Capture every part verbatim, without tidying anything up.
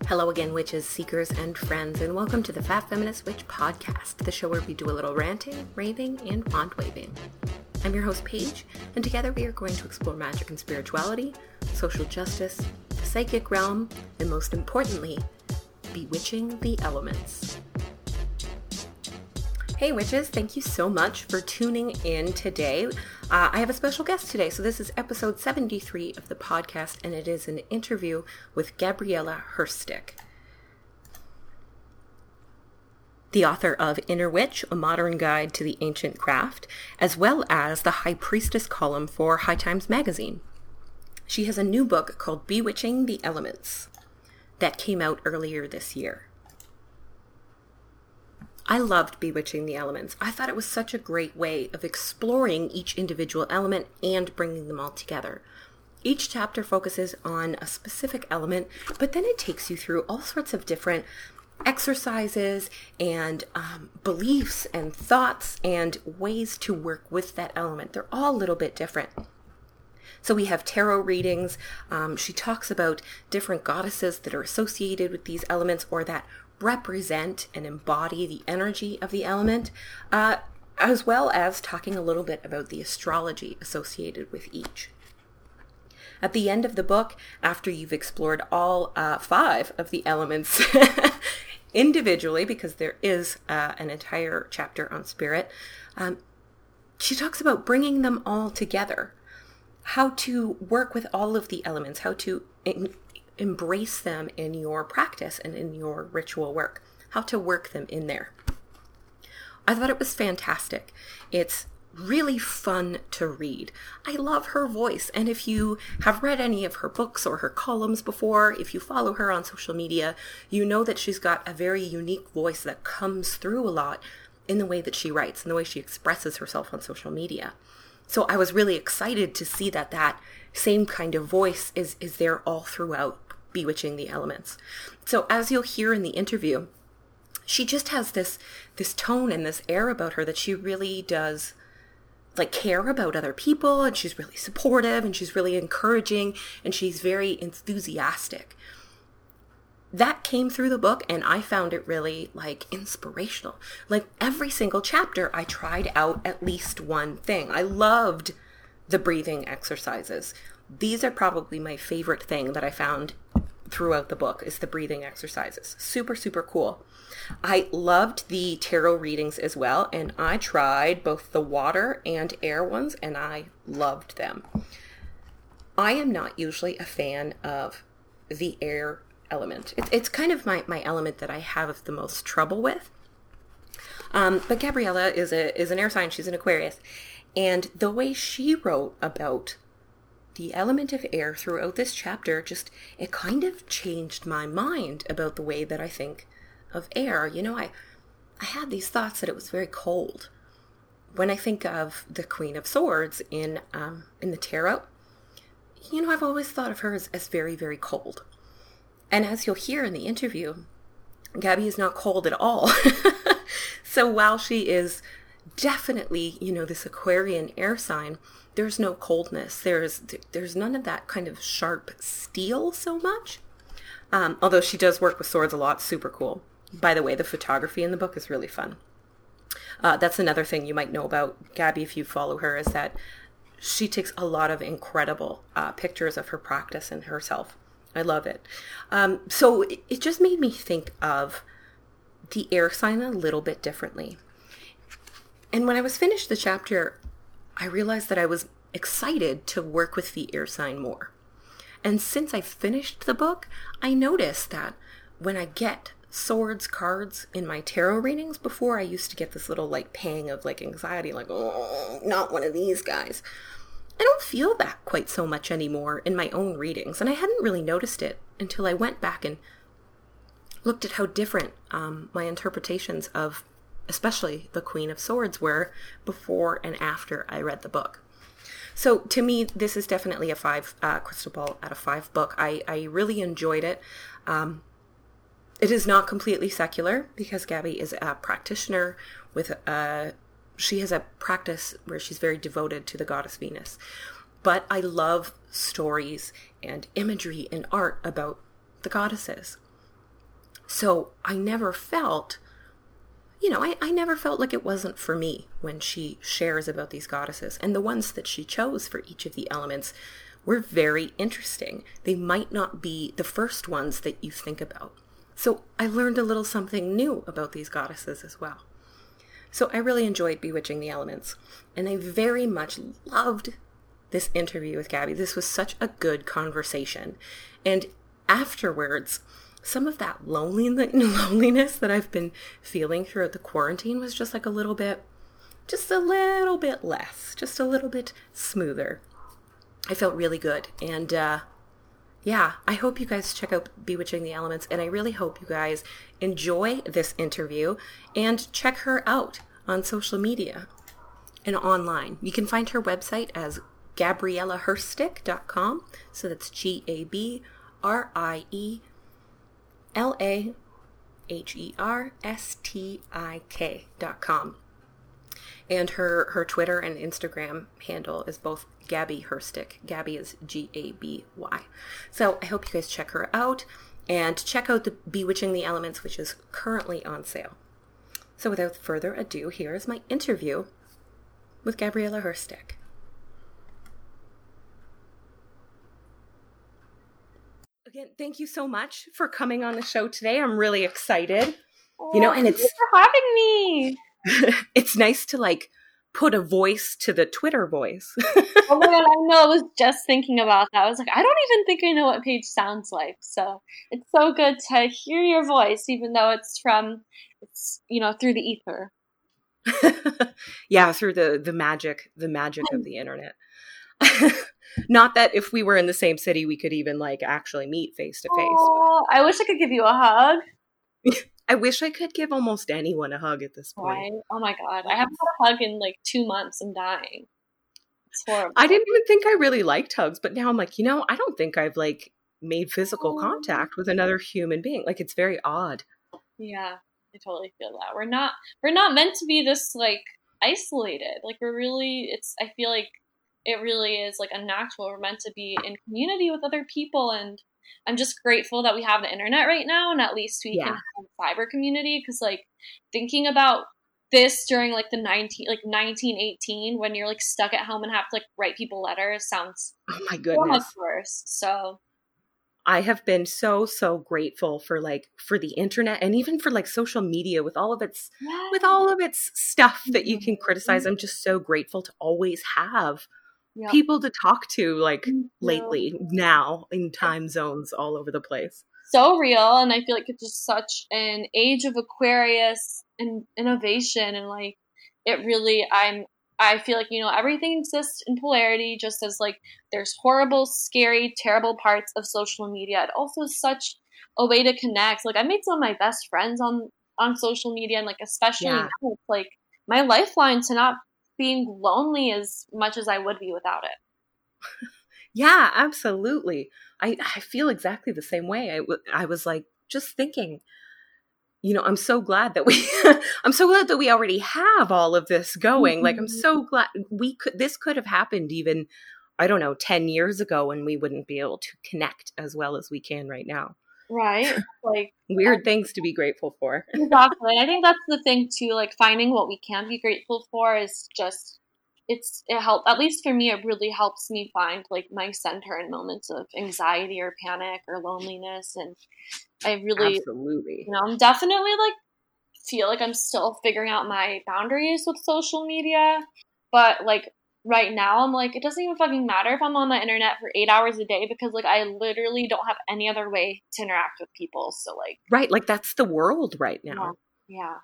Hello again, witches, seekers, and friends, and welcome to the Fat Feminist Witch Podcast, the show where we do a little ranting, raving, and wand waving. I'm your host, Paige, and together we are going to explore magic and spirituality, social justice, the psychic realm, and most importantly, bewitching the elements. Hey witches, thank you so much for tuning in today. Uh, I have a special guest today, so this is episode seventy-three of the podcast, and it is an interview with Gabriella Hirstick, the author of Inner Witch, A Modern Guide to the Ancient Craft, as well as the High Priestess column for High Times magazine. She has a new book called Bewitching the Elements that came out earlier this year. I loved Bewitching the Elements. I thought it was such a great way of exploring each individual element and bringing them all together. Each chapter focuses on a specific element, but then it takes you through all sorts of different exercises and um, beliefs and thoughts and ways to work with that element. They're all a little bit different. So we have tarot readings. Um, she talks about different goddesses that are associated with these elements or that represent and embody the energy of the element, uh, as well as talking a little bit about the astrology associated with each. At the end of the book, after you've explored all uh, five of the elements individually, because there is uh, an entire chapter on spirit, um, she talks about bringing them all together, how to work with all of the elements, how to in- embrace them in your practice and in your ritual work, how to work them in there. I thought it was fantastic. It's really fun to read. I love her voice, and if you have read any of her books or her columns before, if you follow her on social media, you know that she's got a very unique voice that comes through a lot in the way that she writes and the way she expresses herself on social media. So I was really excited to see that that same kind of voice is, is there all throughout Bewitching the Elements. So as you'll hear in the interview, she just has this this tone and this air about her that she really does like care about other people, and she's really supportive and she's really encouraging and she's very enthusiastic. That came through the book, and I found it really like inspirational. Like every single chapter, I tried out at least one thing. I loved the breathing exercises. These are probably my favorite thing that I found throughout the book is the breathing exercises. Super, super cool. I loved the tarot readings as well, and I tried both the water and air ones, and I loved them. I am not usually a fan of the air element. It, it's kind of my, my element that I have the most trouble with. Um, but Gabriella is a is an air sign. She's an Aquarius. And the way she wrote about the element of air throughout this chapter, just, it kind of changed my mind about the way that I think of air. You know, I, I had these thoughts that it was very cold. When I think of the Queen of Swords in, um, in the tarot, you know, I've always thought of her as, as very, very cold. And as you'll hear in the interview, Gabby is not cold at all. So while she is definitely, you know, this Aquarian air sign, there's no coldness. There's there's none of that kind of sharp steel so much. Um, although she does work with swords a lot. Super cool. By the way, the photography in the book is really fun. Uh, that's another thing you might know about Gabby if you follow her, is that she takes a lot of incredible uh, pictures of her practice and herself. I love it. Um, so it, it just made me think of the air sign a little bit differently. And when I was finished the chapter, I realized that I was excited to work with the air sign more. And since I finished the book, I noticed that when I get swords cards in my tarot readings, before I used to get this little like pang of like anxiety, like, oh, not one of these guys. I don't feel that quite so much anymore in my own readings. And I hadn't really noticed it until I went back and looked at how different um, my interpretations of especially the Queen of Swords were before and after I read the book. So to me, this is definitely a five uh, crystal ball out of five book. I, I really enjoyed it. Um, it is not completely secular because Gabby is a practitioner with a, she has a practice where she's very devoted to the goddess Venus. But I love stories and imagery and art about the goddesses. So I never felt, you know, I, I never felt like it wasn't for me when she shares about these goddesses. And the ones that she chose for each of the elements were very interesting. They might not be the first ones that you think about. So I learned a little something new about these goddesses as well. So I really enjoyed Bewitching the Elements, and I very much loved this interview with Gabby. This was such a good conversation. And afterwards, some of that loneliness that I've been feeling throughout the quarantine was just like a little bit, just a little bit less, just a little bit smoother. I felt really good. And uh, yeah, I hope you guys check out Bewitching the Elements, and I really hope you guys enjoy this interview and check her out on social media and online. You can find her website as gabriella herstick dot com. So that's G A B R I E L A H E R S T I K dot com. And her, her Twitter and Instagram handle is both Gabby Herstick. Gabby is G A B Y. So I hope you guys check her out and check out the Bewitching the Elements, which is currently on sale. So without further ado, here is my interview with Gabriella Herstick. Again, thank you so much for coming on the show today. I'm really excited. Oh, you know, and it's thanks for having me. It's nice to like put a voice to the Twitter voice. Oh my god, I know. I was just thinking about that. I was like, I don't even think I know what Paige sounds like. So it's so good to hear your voice, even though it's from, it's you know, through the ether. Yeah, through the the magic, the magic of the internet. Not that if we were in the same city, we could even like actually meet face to face. Oh, I wish I could give you a hug. I wish I could give almost anyone a hug at this point. Right? Oh my god, I haven't had a hug in like two months. I'm dying. It's horrible. I didn't even think I really liked hugs, but now I'm like, you know, I don't think I've like made physical contact with another human being. Like, it's very odd. Yeah, I totally feel that. We're not we're not meant to be this like isolated. Like we're really it's I feel like it really is like unnatural. We're meant to be in community with other people, and I'm just grateful that we have the internet right now, and at least we Yeah. can have a cyber community. Because like thinking about this during like the nineteen like nineteen eighteen when you're like stuck at home and have to like write people letters sounds Oh my so much goodness. worse. So I have been so, so grateful for like, for the internet and even for like social media with all of its, yeah. with all of its stuff that you can criticize. I'm just so grateful to always have Yeah. people to talk to like Me too. lately now in time zones all over the place. So real, and I feel like it's just such an age of Aquarius and innovation, and like it really I'm I feel like, you know, everything exists in polarity, just as like there's horrible, scary, terrible parts of social media. It also is such a way to connect. Like I made some of my best friends on on social media, and like especially Yeah. now it's like my lifeline to not being lonely as much as I would be without it. Yeah, absolutely. I, I feel exactly the same way. I, w- I was like, just thinking, you know, I'm so glad that we, I'm so glad that we already have all of this going. Like, I'm so glad we could, this could have happened even, I don't know, ten years ago when we wouldn't be able to connect as well as we can right now. Right? Like Weird things to be grateful for. exactly. I think that's the thing too, like finding what we can be grateful for is just it's it help at least for me it really helps me find like my center in moments of anxiety or panic or loneliness. And I really Absolutely. you know, I'm definitely like feel like I'm still figuring out my boundaries with social media. But like right now I'm like, it doesn't even fucking matter if I'm on the internet for eight hours a day because like I literally don't have any other way to interact with people. So like Right. Like that's the world right now. yeah.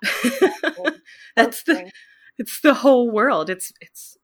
That's the, it's the whole world. It's, it's,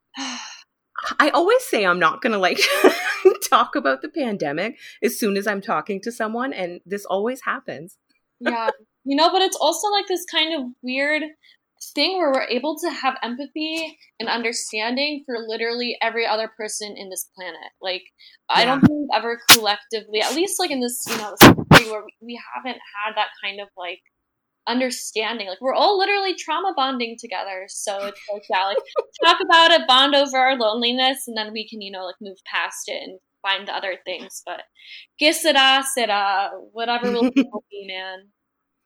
I always say I'm not going to like talk about the pandemic as soon as I'm talking to someone. And this always happens. Yeah. You know, but it's also like this kind of weird thing where we're able to have empathy and understanding for literally every other person in this planet. Like, I Yeah. don't think we've ever collectively, at least like in this, you know, this country where we, we haven't had that kind of like understanding. Like, we're all literally trauma bonding together. So it's like, yeah, like talk about it, bond over our loneliness, and then we can, you know, like move past it and find other things. But que sera, sera, whatever will be, man.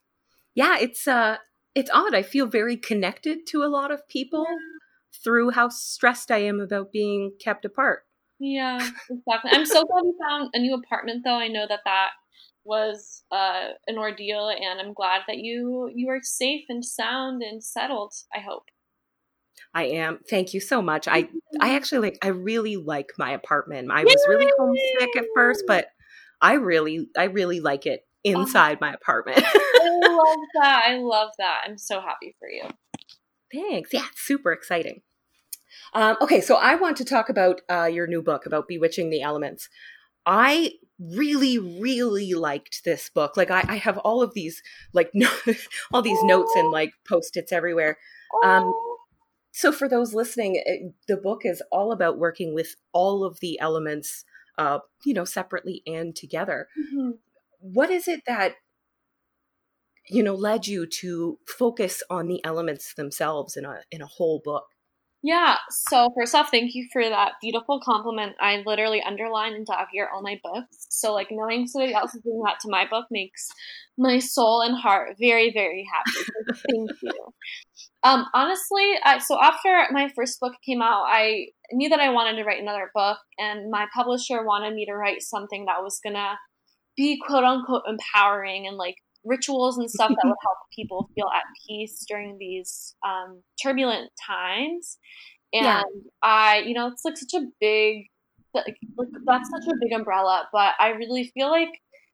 Yeah, it's uh it's odd. I feel very connected to a lot of people through how stressed I am about being kept apart. Yeah, exactly. I'm so glad you found a new apartment, though. I know that that was uh, an ordeal, and I'm glad that you you are safe and sound and settled. I hope. I am. Thank you so much. I I actually like I really like my apartment. I was really homesick at first, Yay! but I really I really like it Oh, inside my apartment. I love that. I love that. I'm so happy for you. Thanks. Yeah, it's super exciting. Um, okay, so I want to talk about uh, your new book about bewitching the elements. I really, really liked this book. Like I, I have all of these like no, all these notes and Oh, like post-its everywhere. Um, oh. so for those listening, it, the book is all about working with all of the elements, uh, you know, separately and together. Mhm. What is it that, you know, led you to focus on the elements themselves in a in a whole book? Yeah, so first off, thank you for that beautiful compliment. I literally underline and dog ear all my books. So like knowing somebody else is doing that to my book makes my soul and heart very, very happy. So thank you. Um, honestly, I, so after my first book came out, I knew that I wanted to write another book, and my publisher wanted me to write something that was gonna be quote unquote empowering and like rituals and stuff that would help people feel at peace during these um, turbulent times. Yeah, And I, you know, it's like such a big, like, like that's such a big umbrella, but I really feel like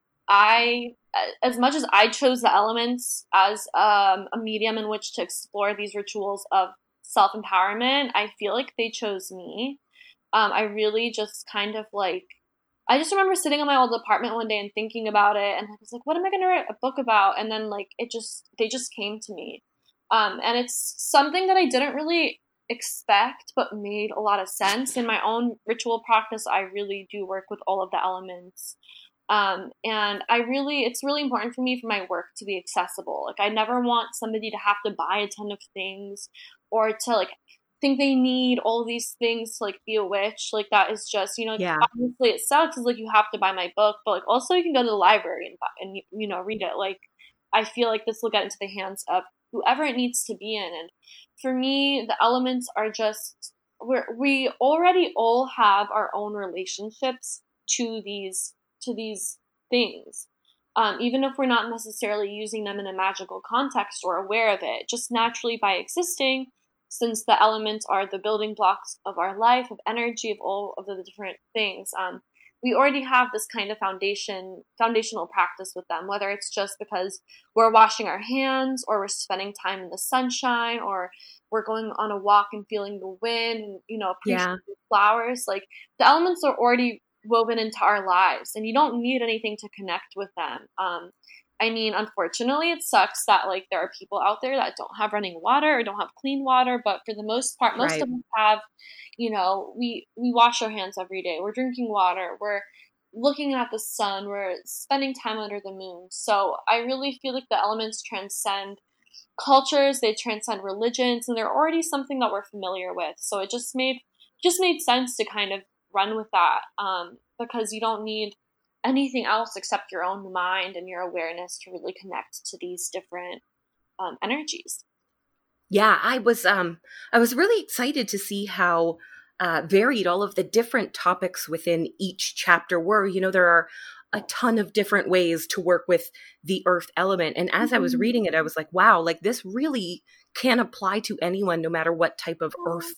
I, as much as I chose the elements as um, a medium in which to explore these rituals of self empowerment, I feel like they chose me. Um, I really just kind of like, I just remember sitting in my old apartment one day and thinking about it, and I was like, what am I going to write a book about? And then, like, it just, they just came to me. Um, and it's something that I didn't really expect, but made a lot of sense. In my own ritual practice, I really do work with all of the elements. Um, and I really, it's really important for me for my work to be accessible. Like, I never want somebody to have to buy a ton of things or to like think they need all these things to like be a witch. Like, that is just, you know, like, yeah, obviously it sucks. It's like you have to buy my book, but like also you can go to the library and buy, and you know read it. Like, I feel like this will get into the hands of whoever it needs to be in. And for me, the elements are just we're we already all have our own relationships to these to these things. Um, even if we're not necessarily using them in a magical context or aware of it, just naturally by existing, since the elements are the building blocks of our life, of energy, of all of the different things. Um, we already have this kind of foundation, foundational practice with them, whether it's just because we're washing our hands or we're spending time in the sunshine or we're going on a walk and feeling the wind, and, you know, appreciating yeah, the flowers. Like, the elements are already woven into our lives, and you don't need anything to connect with them. Um, I mean, unfortunately, it sucks that like there are people out there that don't have running water or don't have clean water, but for the most part, most right. of us have, you know, we we wash our hands every day. We're drinking water. We're looking at the sun. We're spending time under the moon. So I really feel like the elements transcend cultures, they transcend religions, and they're already something that we're familiar with. So it just made just made sense to kind of run with that, um, because you don't need anything else except your own mind and your awareness to really connect to these different um, energies. Yeah, I was um I was really excited to see how uh, varied all of the different topics within each chapter were. You know, there are a ton of different ways to work with the earth element. And as I was reading it, I was like, wow, like this really can apply to anyone, no matter what type of earth,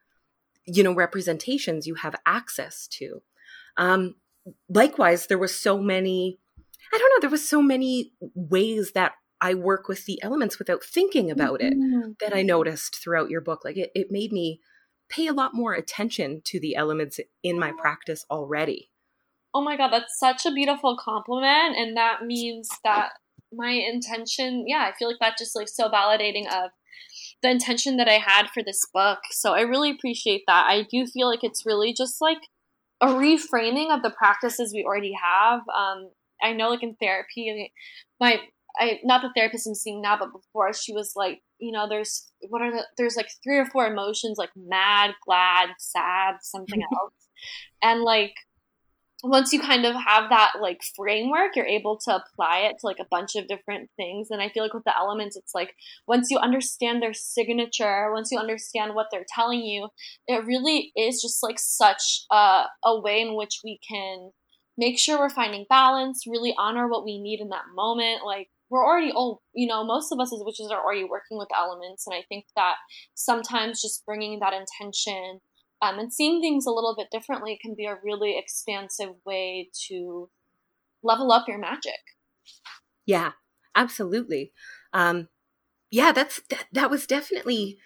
you know, representations you have access to. Um, likewise, there were so many, I don't know, there was so many ways that I work with the elements without thinking about it Mm-hmm. that I noticed throughout your book. Like it, it made me pay a lot more attention to the elements in my practice already. Oh my God, that's such a beautiful compliment. And that means that my intention, yeah, I feel like that just like so validating of the intention that I had for this book. So I really appreciate that. I do feel like it's really just like a reframing of the practices we already have. Um, I know, like in therapy, my I not the therapist I'm seeing now, but before she was like, you know, there's what are the there's like three or four emotions like mad, glad, sad, something else, and like once you kind of have that like framework, you're able to apply it to like a bunch of different things. And I feel like with the elements, it's like once you understand their signature, once you understand what they're telling you, it really is just like such a, a way in which we can make sure we're finding balance, really honor what we need in that moment. Like we're already all, you know, most of us as witches are already working with elements. And I think that sometimes just bringing that intention Um, and seeing things a little bit differently can be a really expansive way to level up your magic. Yeah, absolutely. Um, yeah, that's that, that was definitely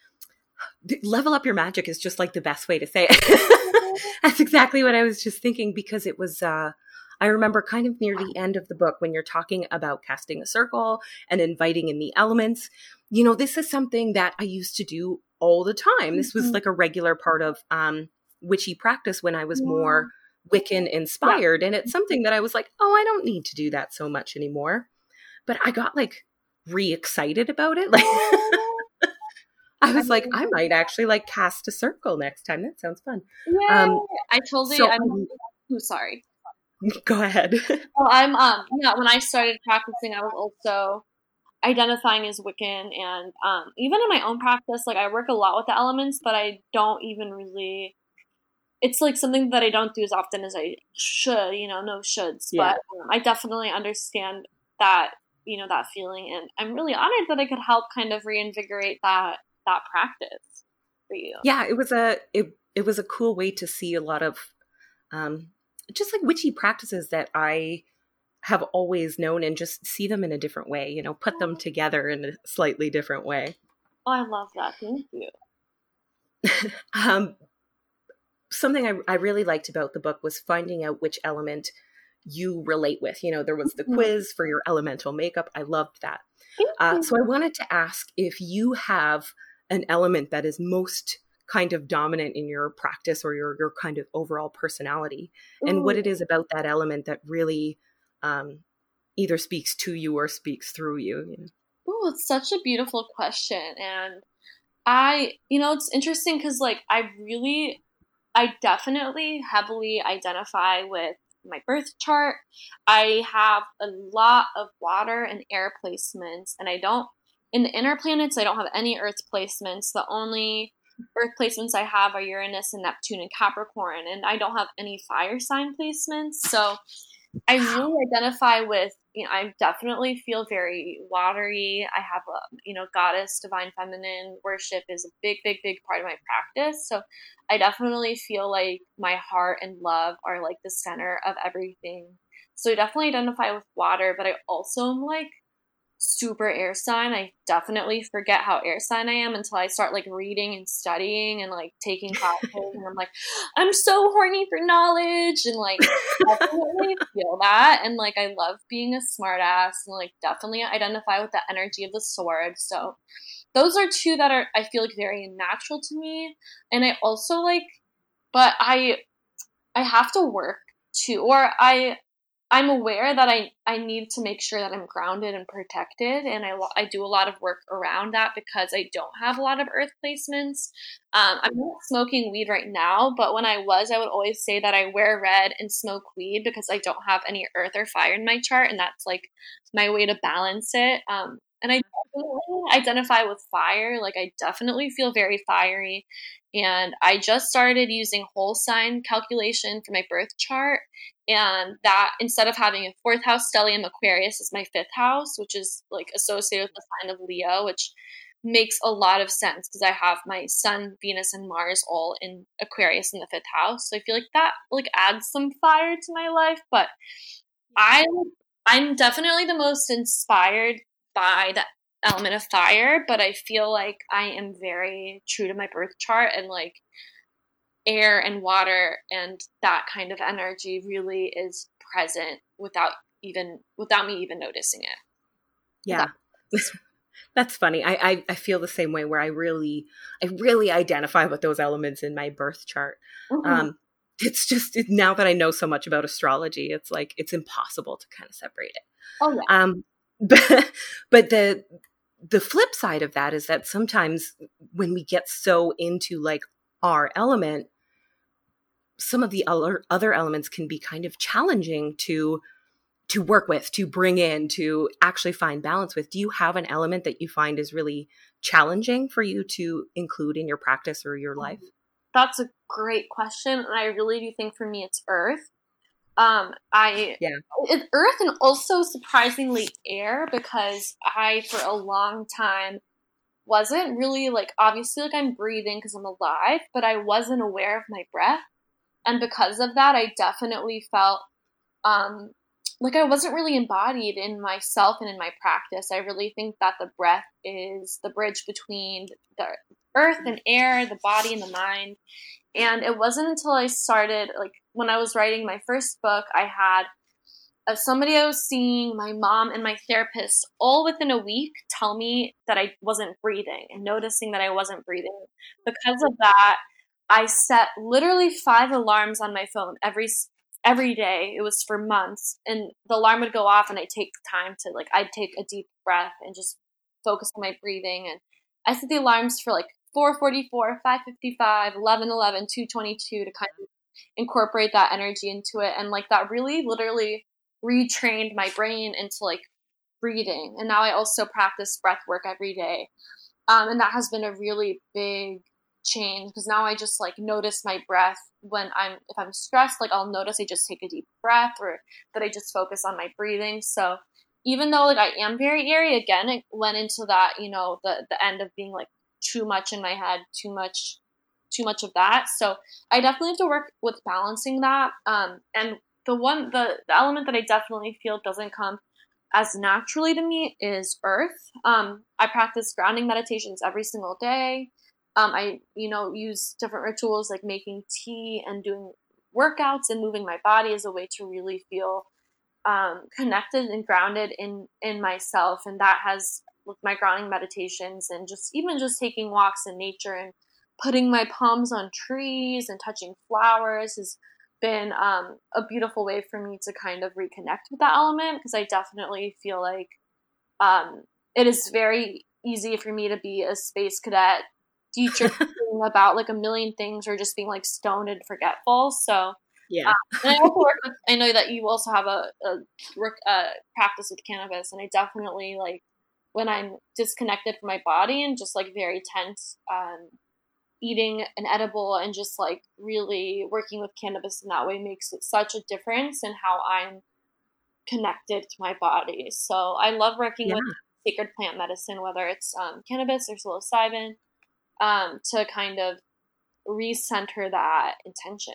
level up your magic is just like the best way to say it. That's exactly what I was just thinking, because it was, uh, I remember kind of near the end of the book when you're talking about casting a circle and inviting in the elements. You know, this is something that I used to do all the time. This was like a regular part of um, witchy practice when I was more Wiccan inspired. Yeah. And it's something that I was like, oh, I don't need to do that so much anymore. But I got like re-excited about it. Like I was like, I might actually like cast a circle next time. That sounds fun. Yeah, um, I totally, so, I'm oh, sorry. Go ahead. Well, I'm, um, yeah, when I started practicing, I was also identifying as Wiccan, and um, even in my own practice, like I work a lot with the elements, but I don't even really, it's like something that I don't do as often as I should, you know, no shoulds, yeah. But um, I definitely understand that, you know, that feeling, and I'm really honored that I could help kind of reinvigorate that, that practice for you. Yeah, it was a, it, it was a cool way to see a lot of, um, just like witchy practices that I have always known, and just see them in a different way, you know, put them together in a slightly different way. Oh, I love that. Thank you. um, something I, I really liked about the book was finding out which element you relate with. You know, there was the quiz for your elemental makeup. I loved that. Uh, so I wanted to ask if you have an element that is most kind of dominant in your practice or your, your kind of overall personality, and Ooh. What it is about that element that really um, either speaks to you or speaks through you. you know? Oh, it's such a beautiful question. And I, you know, it's interesting because like I really, I definitely heavily identify with my birth chart. I have a lot of water and air placements, and I don't, in the inner planets, I don't have any earth placements. The only earth placements I have are Uranus and Neptune and Capricorn, and I don't have any fire sign placements. So I really identify with, you know, I definitely feel very watery. I have a, you know, goddess, divine feminine worship is a big, big, big part of my practice. So I definitely feel like my heart and love are like the center of everything. So I definitely identify with water, but I also am like super air sign. I definitely forget how air sign I am until I start like reading and studying and like taking classes, and I'm like, I'm so horny for knowledge, and like definitely feel that, and like I love being a smart ass, and like definitely identify with the energy of the sword. So those are two that are, I feel like, very natural to me. And I also like, but I I have to work too, or I I'm aware that I, I need to make sure that I'm grounded and protected, and I, I do a lot of work around that because I don't have a lot of earth placements. Um, I'm not smoking weed right now, but when I was, I would always say that I wear red and smoke weed because I don't have any earth or fire in my chart, and that's like my way to balance it. Um, and I definitely identify with fire. Like I definitely feel very fiery. And I just started using whole sign calculation for my birth chart. And that, instead of having a fourth house stellium Aquarius is my fifth house, which is like associated with the sign of Leo, which makes a lot of sense because I have my sun, Venus, and Mars all in Aquarius in the fifth house. So I feel like that like adds some fire to my life. But I, I'm definitely the most inspired by the element of fire, but I feel like I am very true to my birth chart, and like air and water and that kind of energy really is present without even without me even noticing it. Yeah. That's, that's funny. I, I I feel the same way, where I really I really identify with those elements in my birth chart. Mm-hmm. Um it's just it, now that I know so much about astrology, it's like it's impossible to kind of separate it. Oh yeah. Um but, but the the flip side of that is that sometimes when we get so into like our element, some of the other other elements can be kind of challenging to to work with, to bring in, to actually find balance with. Do you have an element that you find is really challenging for you to include in your practice or your life? That's a great question. And I really do think for me it's earth. Um, I, yeah. It's earth and also surprisingly air, because I, for a long time, wasn't really like, obviously like I'm breathing because I'm alive, but I wasn't aware of my breath. And because of that, I definitely felt, um, like I wasn't really embodied in myself and in my practice. I really think that the breath is the bridge between the earth and air, the body and the mind. And it wasn't until I started, like when I was writing my first book, I had uh, somebody I was seeing, my mom and my therapist, all within a week tell me that I wasn't breathing and noticing that I wasn't breathing. Because of that, I set literally five alarms on my phone every every day. It was for months, and the alarm would go off and I'd take time to like, I'd take a deep breath and just focus on my breathing. And I set the alarms for like four forty-four, five fifty-five, eleven eleven, two twenty-two to kind of incorporate that energy into it. And like that really literally retrained my brain into like breathing. And now I also practice breath work every day. Um, and that has been a really big change, because now I just like notice my breath when I'm, if I'm stressed, like I'll notice I just take a deep breath, or that I just focus on my breathing. So even though like I am very airy, again, it went into that, you know, the, the end of being like too much in my head, too much, too much of that. So I definitely have to work with balancing that. Um, and the one, the, the element that I definitely feel doesn't come as naturally to me is earth. Um, I practice grounding meditations every single day. Um, I, you know, use different rituals like making tea and doing workouts and moving my body as a way to really feel um, connected and grounded in, in myself. And that has, with my grounding meditations and just even just taking walks in nature and putting my palms on trees and touching flowers has been um, a beautiful way for me to kind of reconnect with that element, because I definitely feel like um, it is very easy for me to be a space cadet teacher about like a million things, or just being like stoned and forgetful. So yeah. Um, and I also work with, I know that you also have a, a work uh, practice with cannabis, and I definitely like when I'm disconnected from my body and just like very tense, um, eating an edible and just like really working with cannabis in that way makes it such a difference in how I'm connected to my body. So I love working yeah. with sacred plant medicine, whether it's um, cannabis or psilocybin, um, to kind of recenter that intention.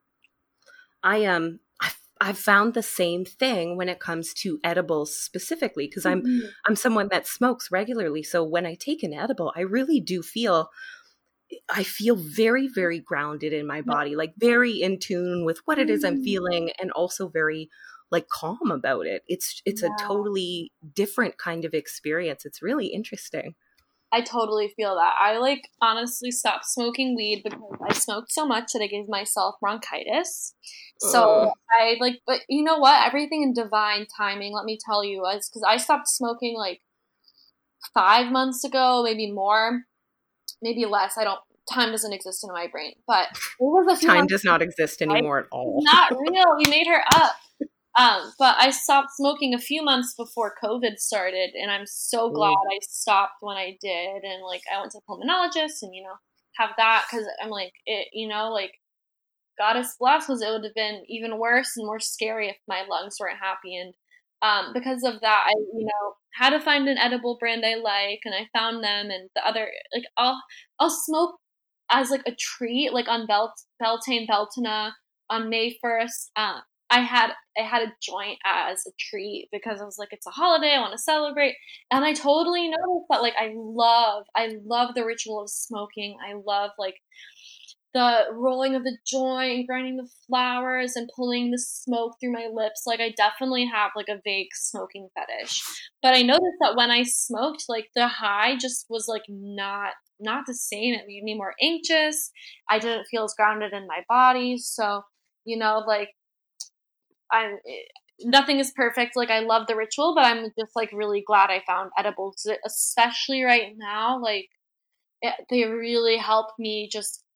I um I've, I've found the same thing when it comes to edibles specifically, because I'm Mm-hmm. I'm someone that smokes regularly. So when I take an edible, I really do feel I feel very, very grounded in my body, like very in tune with what it is I'm feeling, and also very like calm about it. It's it's Yeah. a totally different kind of experience. It's really interesting. I totally feel that. I like honestly stopped smoking weed because I smoked so much that I gave myself bronchitis. So Ugh. I like, but you know what? Everything in divine timing, let me tell you, is because I stopped smoking like five months ago, maybe more, maybe less. I don't, time doesn't exist in my brain, but it was a few Time months does not exist ago, anymore right? at all. Not real. We made her up. Um, but I stopped smoking a few months before COVID started, and I'm so glad Ooh. I stopped when I did. And like, I went to a pulmonologist and, you know, have that, because I'm like, it, you know, like, goddess bless, was it would have been even worse and more scary if my lungs weren't happy. And um, because of that, I, you know, had to find an edible brand I like, and I found them. And the other, like, I'll, I'll smoke as like a treat, like on Bel- Beltane Beltana on May first. Um, I had I had a joint as a treat because I was like, it's a holiday, I want to celebrate. And I totally noticed that like I love I love the ritual of smoking. I love like the rolling of the joint, grinding the flowers, and pulling the smoke through my lips. Like I definitely have like a vague smoking fetish. But I noticed that when I smoked, like the high just was like not not the same. It made me more anxious. I didn't feel as grounded in my body. So, you know, like I'm nothing is perfect. Like I love the ritual, but I'm just like really glad I found edibles, especially right now. Like it, they really help me just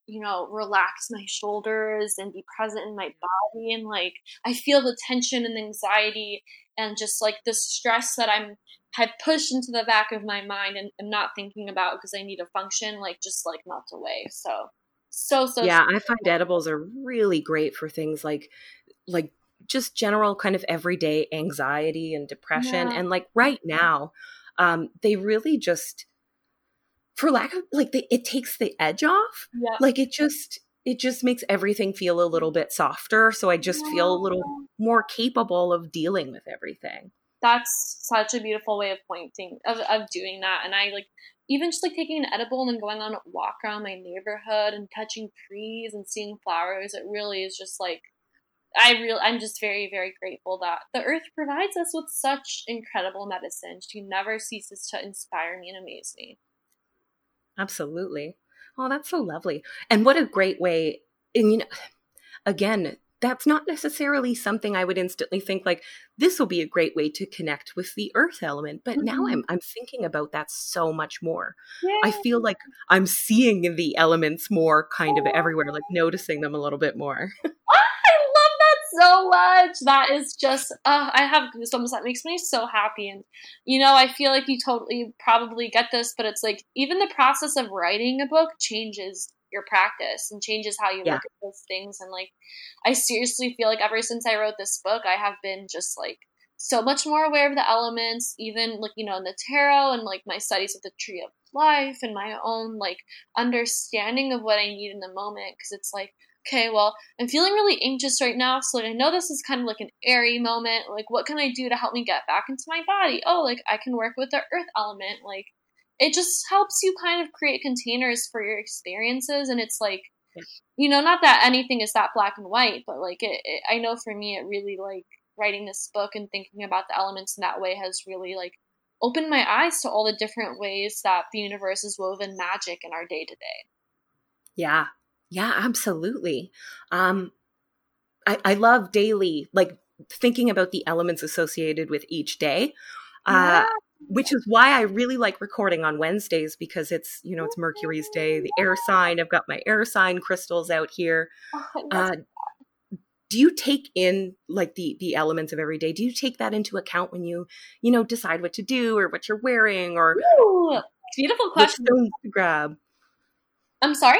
you know, relax my shoulders and be present in my body. And like, I feel the tension and anxiety and just like the stress that I'm have pushed into the back of my mind and I'm not thinking about because I need to function, like just like melt away. So, so, so, so Yeah, I find edibles are really great for things like like just general kind of everyday anxiety and depression. yeah, And like right now, um, they really just, for lack of like, they, it takes the edge off. yeah, Like it just, it just makes everything feel a little bit softer. So I just feel a little yeah. more capable of dealing with everything. That's such a beautiful way of pointing of, of doing that. And I like even just like taking an edible and then going on a walk around my neighborhood and touching trees and seeing flowers. It really is just like I real I'm just very, very grateful that the earth provides us with such incredible medicine. She never ceases to inspire me and amaze me. Absolutely. Oh, that's so lovely. And what a great way. And, you know, again, that's not necessarily something I would instantly think like this will be a great way to connect with the earth element. But now Mm-hmm. I'm I'm thinking about that so much more. I Yeah. feel like I'm seeing the elements more kind of everywhere, like noticing them a little bit more. I love that so much. That is just, uh, I have goosebumps. That makes me so happy. And, you know, I feel like you totally probably get this, but it's like even the process of writing a book changes your practice and changes how you Yeah. look at those things. And like, I seriously feel like ever since I wrote this book, I have been just like so much more aware of the elements, even like, you know, in the tarot and like my studies of the tree of life and my own like understanding of what I need in the moment. Cause it's like, okay, well, I'm feeling really anxious right now. So like, I know this is kind of like an airy moment. Like, what can I do to help me get back into my body? Oh, like I can work with the earth element. Like, it just helps you kind of create containers for your experiences. And it's like, Yeah. you know, not that anything is that black and white, but like, it, it, I know for me, it really like writing this book and thinking about the elements in that way has really like opened my eyes to all the different ways that the universe is woven magic in our day to day. Yeah. Yeah, absolutely. Um, I, I love daily, like thinking about the elements associated with each day, uh, Yeah. which is why I really like recording on Wednesdays because it's, you know, it's Mercury's day, the air sign. I've got my air sign crystals out here. Oh, I love Uh, do you take in like the the elements of every day? Do you take that into account when you, you know, decide what to do or what you're wearing or Ooh, beautiful which question. stones to grab I'm sorry?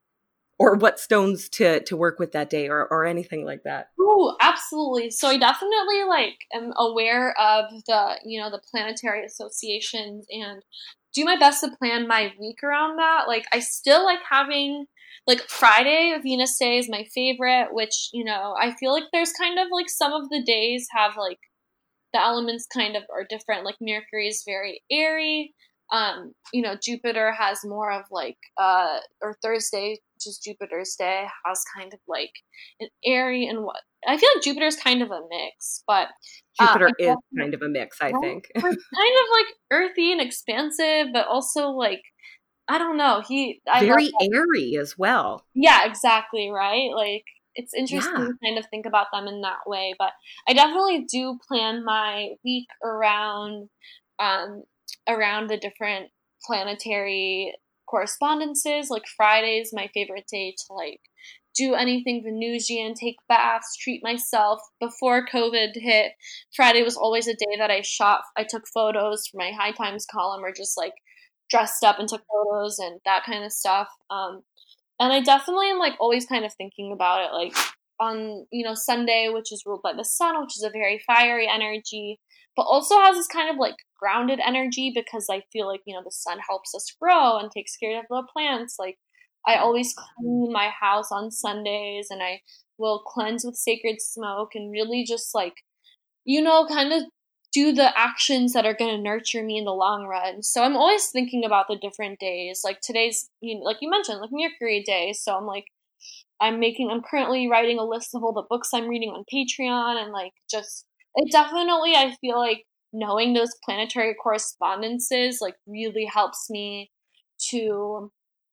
or what stones to to work with that day or or anything like that? Ooh, absolutely. So I definitely like am aware of the, you know, the planetary associations and do my best to plan my week around that. Like I still like having like Friday, Venus Day is my favorite, which, you know, I feel like there's kind of like some of the days have like the elements kind of are different. Like Mercury is very airy. Um, you know, Jupiter has more of like uh or Thursday, which is Jupiter's day, has kind of like an airy and what I feel like Jupiter's kind of a mix, but uh I Jupiter is definitely kind of a mix, I right? think. We're kind of like earthy and expansive, but also like I don't know. He I love Very airy as well. yeah, exactly, right? Like it's interesting Yeah. to kind of think about them in that way, but I definitely do plan my week around um around the different planetary correspondences. Like Friday's my favorite day to like do anything Venusian, take baths, treat myself. Before COVID hit, Friday was always a day that I shot I took photos for my High Times column or just like dressed up and took photos and that kind of stuff. Um and I definitely am like always kind of thinking about it, like on, you know, Sunday, which is ruled by the sun, which is a very fiery energy, but also has this kind of like grounded energy because I feel like, you know, the sun helps us grow and takes care of the plants. Like I always clean my house on Sundays and I will cleanse with sacred smoke and really just like, you know, kind of do the actions that are going to nurture me in the long run. So I'm always thinking about the different days. Like today's, you know, like you mentioned, like Mercury Day. So I'm like, I'm making, I'm currently writing a list of all the books I'm reading on Patreon and like just, it definitely, I feel like knowing those planetary correspondences like really helps me to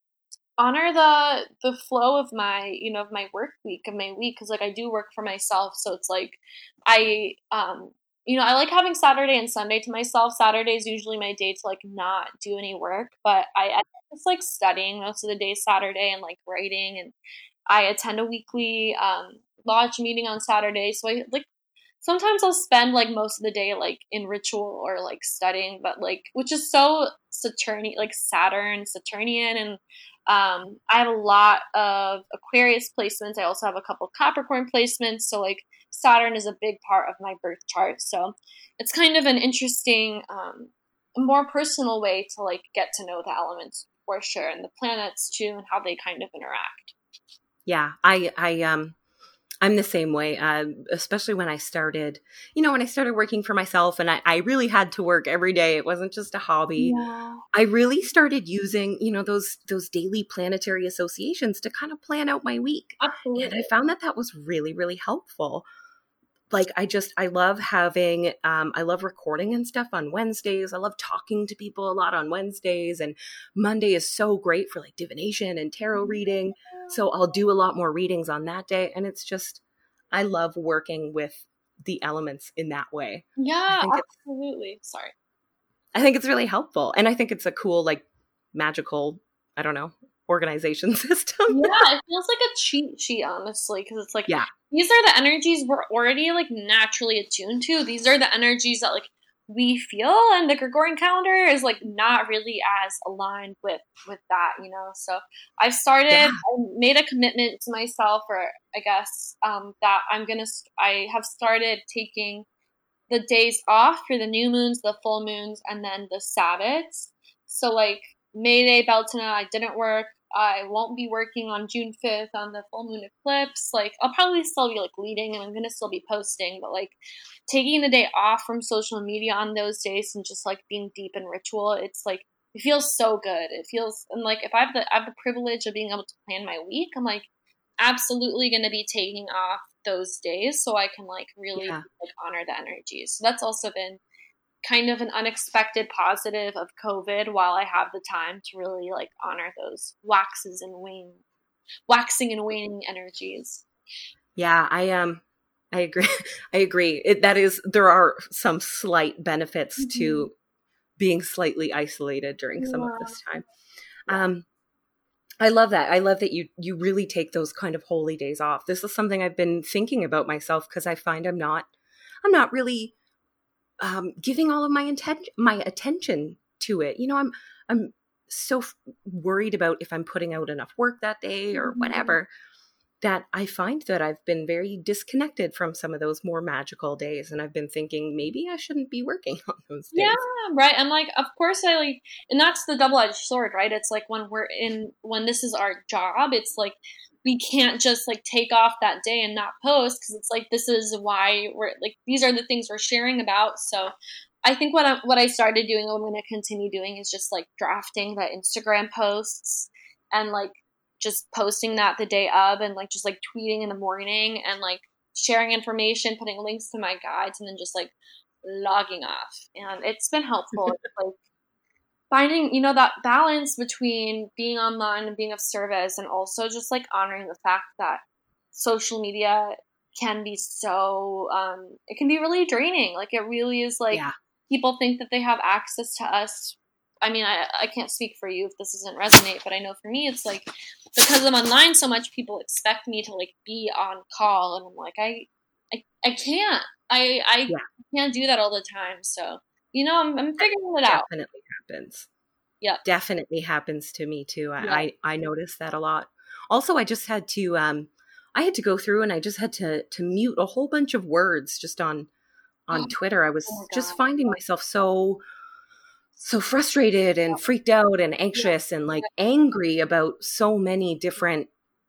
honor the the flow of my, you know, of my work week of my week because like I do work for myself, so it's like I um you know, I like having Saturday and Sunday to myself. Saturday is usually my day to like not do any work, but I, I just like studying most of the day Saturday and like writing, and I attend a weekly um, lodge meeting on Saturday. So I like sometimes I'll spend like most of the day like in ritual or like studying, but like which is so Saturnian, like Saturn, Saturnian, and um, I have a lot of Aquarius placements. I also have a couple Capricorn placements. So like Saturn is a big part of my birth chart. So it's kind of an interesting, um, more personal way to like get to know the elements for sure, and the planets too, and how they kind of interact. Yeah, I, I, um, I'm the same way, uh, especially when I started, you know, when I started working for myself and I, I really had to work every day. It wasn't just a hobby. Yeah. I really started using, you know, those, those daily planetary associations to kind of plan out my week. Absolutely. And I found that that was really, really helpful. Like, I just, I love having, um, I love recording and stuff on Wednesdays. I love talking to people a lot on Wednesdays, and Monday is so great for like divination and tarot reading. So I'll do a lot more readings on that day. And it's just, I love working with the elements in that way. Yeah, absolutely. Sorry. I think it's really helpful. And I think it's a cool, like magical, I don't know, organization system. Yeah, it feels like a cheat sheet, honestly, because it's like, yeah. These are the energies we're already like naturally attuned to. These are the energies that like we feel, and the Gregorian calendar is like not really as aligned with with that, you know. So I've started, yeah. I made a commitment to myself, or I guess um, that I'm gonna. I have started taking the days off for the new moons, the full moons, and then the Sabbats. So like May Day, Beltana, I didn't work. I won't be working on June fifth on the full moon eclipse. Like, I'll probably still be, like, leading, and I'm going to still be posting. But, like, taking the day off from social media on those days and just, like, being deep in ritual, it's, like, it feels so good. It feels, and, like, if I have the, I have the privilege of being able to plan my week, I'm, like, absolutely going to be taking off those days so I can, like, really, yeah. like, honor the energies. So that's also been kind of an unexpected positive of COVID, while I have the time to really like honor those waxes and wane, waxing and waning energies. Yeah, I um, I agree. I agree. It, that is, there are some slight benefits mm-hmm. to being slightly isolated during yeah. some of this time. Yeah. Um, I love that. I love that you you really take those kind of holy days off. This is something I've been thinking about myself, because I find I'm not, I'm not really. Um, giving all of my inten- my attention to it. You know, I'm I'm so f- worried about if I'm putting out enough work that day or whatever, that I find that I've been very disconnected from some of those more magical days. And I've been thinking maybe I shouldn't be working on those days. Yeah, right. And like, of course I like, and that's the double-edged sword, right? It's like when we're in, when this is our job, it's like, we can't just like take off that day and not post, because it's like, this is why we're like, these are the things we're sharing about. So I think what I, what I started doing, what I'm going to continue doing, is just like drafting the Instagram posts and like just posting that the day of, and like just like tweeting in the morning and like sharing information, putting links to my guides, and then just like logging off. And it's been helpful. It's like finding, you know, that balance between being online and being of service, and also just like honoring the fact that social media can be so, um, it can be really draining. Like, it really is like, yeah. people think that they have access to us. I mean, I, I can't speak for you if this doesn't resonate, but I know for me, it's like, because I'm online so much, people expect me to like be on call, and I'm like, I, I, I can't, I, I yeah. can't do that all the time. So, you know, I'm, I'm figuring it out. Definitely happens. Yeah. Definitely happens to me too. I, yeah. I, I noticed that a lot. Also, I just had to, um, I had to go through and I just had to, to mute a whole bunch of words just on, on Twitter. I was oh just finding myself so, so frustrated and freaked out and anxious yeah. and like angry about so many different,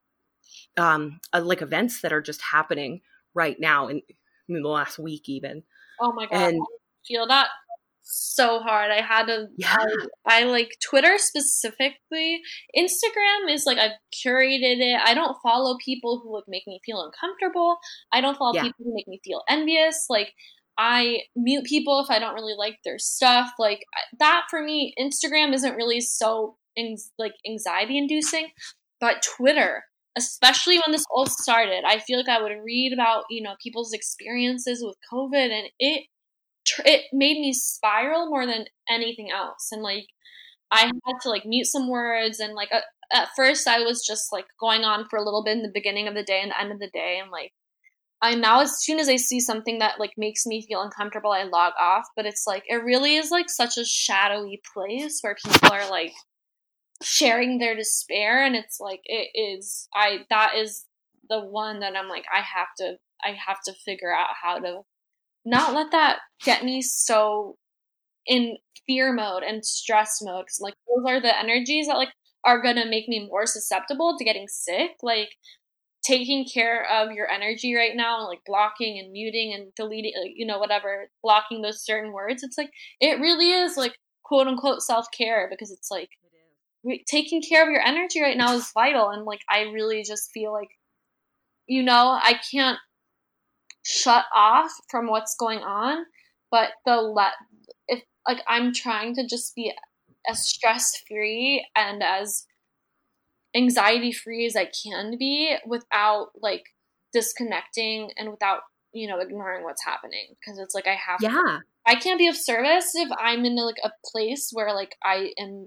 um, uh, like events that are just happening right now in, in the last week even. Oh my God. And, I feel that so hard. I had to, yeah. I, I like Twitter specifically. Instagram is like, I've curated it. I don't follow people who like make me feel uncomfortable. I don't follow yeah. people who make me feel envious. Like, I mute people if I don't really like their stuff. Like, that for me, Instagram isn't really so like anxiety inducing, but Twitter, especially when this all started, I feel like I would read about, you know, people's experiences with COVID, and it tr- it made me spiral more than anything else. And like, I had to like mute some words, and like, uh, at first I was just like going on for a little bit in the beginning of the day and the end of the day. And like, I now, as soon as I see something that like makes me feel uncomfortable, I log off. But it's like, it really is like such a shadowy place where people are like sharing their despair. And it's like, it is, I, that is the one that I'm like, I have to, I have to figure out how to not let that get me so in fear mode and stress mode. Cause like, those are the energies that like are going to make me more susceptible to getting sick. Like, taking care of your energy right now and like blocking and muting and deleting, like, you know, whatever, blocking those certain words. It's like, it really is like quote unquote self-care, because it's like re- taking care of your energy right now is vital. And like, I really just feel like, you know, I can't shut off from what's going on, but the let, if like, I'm trying to just be as stress free and as anxiety free as I can be without like disconnecting and without, you know, ignoring what's happening. Because it's like, I have Yeah. to, I can't be of service if I'm in like a place where like I am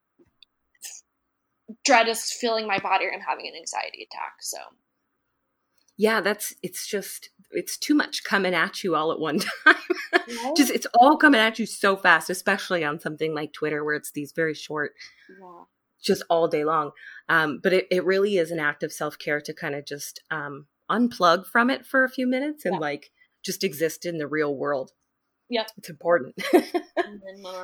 dread is filling my body or I'm having an anxiety attack. So yeah, that's, it's just, it's too much coming at you all at one time. right? Just, it's all coming at you so fast, especially on something like Twitter where it's these very short, Yeah. just all day long. Um, but it, it really is an act of self-care to kind of just um, unplug from it for a few minutes and Yeah. like just exist in the real world. Yep. It's important. And then, uh,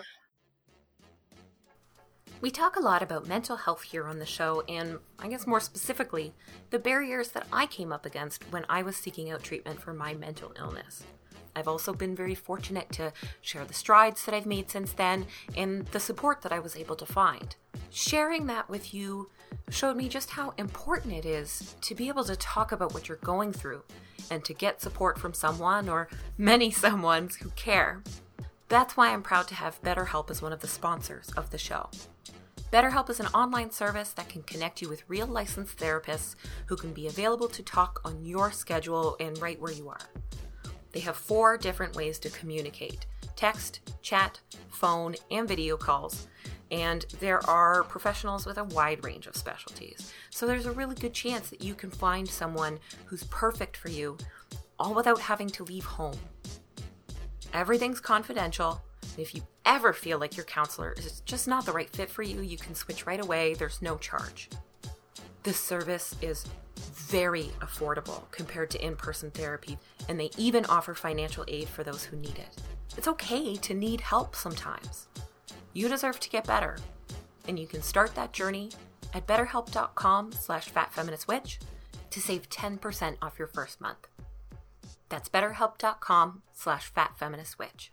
We talk a lot about mental health here on the show, and I guess more specifically, the barriers that I came up against when I was seeking out treatment for my mental illness. I've also been very fortunate to share the strides that I've made since then and the support that I was able to find. Sharing that with you showed me just how important it is to be able to talk about what you're going through and to get support from someone or many someones who care. That's why I'm proud to have BetterHelp as one of the sponsors of the show. BetterHelp is an online service that can connect you with real licensed therapists who can be available to talk on your schedule and right where you are. They have four different ways to communicate: text, chat, phone, and video calls. And there are professionals with a wide range of specialties. So there's a really good chance that you can find someone who's perfect for you, all without having to leave home. Everything's confidential. If you ever feel like your counselor is just not the right fit for you, you can switch right away. There's no charge. This service is very affordable compared to in-person therapy, and they even offer financial aid for those who need it. It's okay to need help sometimes. You deserve to get better, and you can start that journey at betterhelp.com slash fatfeministwitch to save ten percent off your first month. That's betterhelp.com slash fatfeministwitch.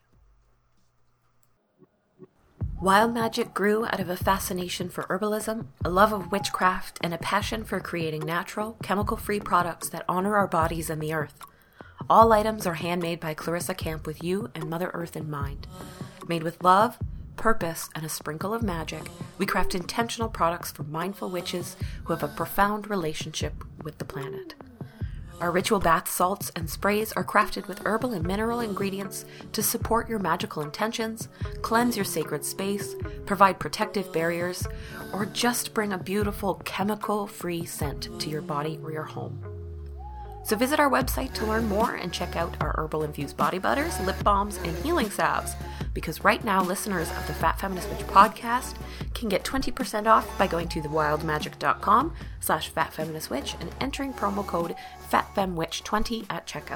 Wild Magic grew out of a fascination for herbalism, a love of witchcraft, and a passion for creating natural, chemical-free products that honor our bodies and the earth. All items are handmade by Clarissa Camp with you and Mother Earth in mind. Made with love, purpose, and a sprinkle of magic, we craft intentional products for mindful witches who have a profound relationship with the planet. Our ritual bath salts and sprays are crafted with herbal and mineral ingredients to support your magical intentions, cleanse your sacred space, provide protective barriers, or just bring a beautiful chemical-free scent to your body or your home. So visit our website to learn more and check out our herbal-infused body butters, lip balms, and healing salves, because right now listeners of the Fat Feminist Witch podcast can get twenty percent off by going to thewildmagic.com slash fatfeministwitch and entering promo code fatfemwitch twenty at checkout.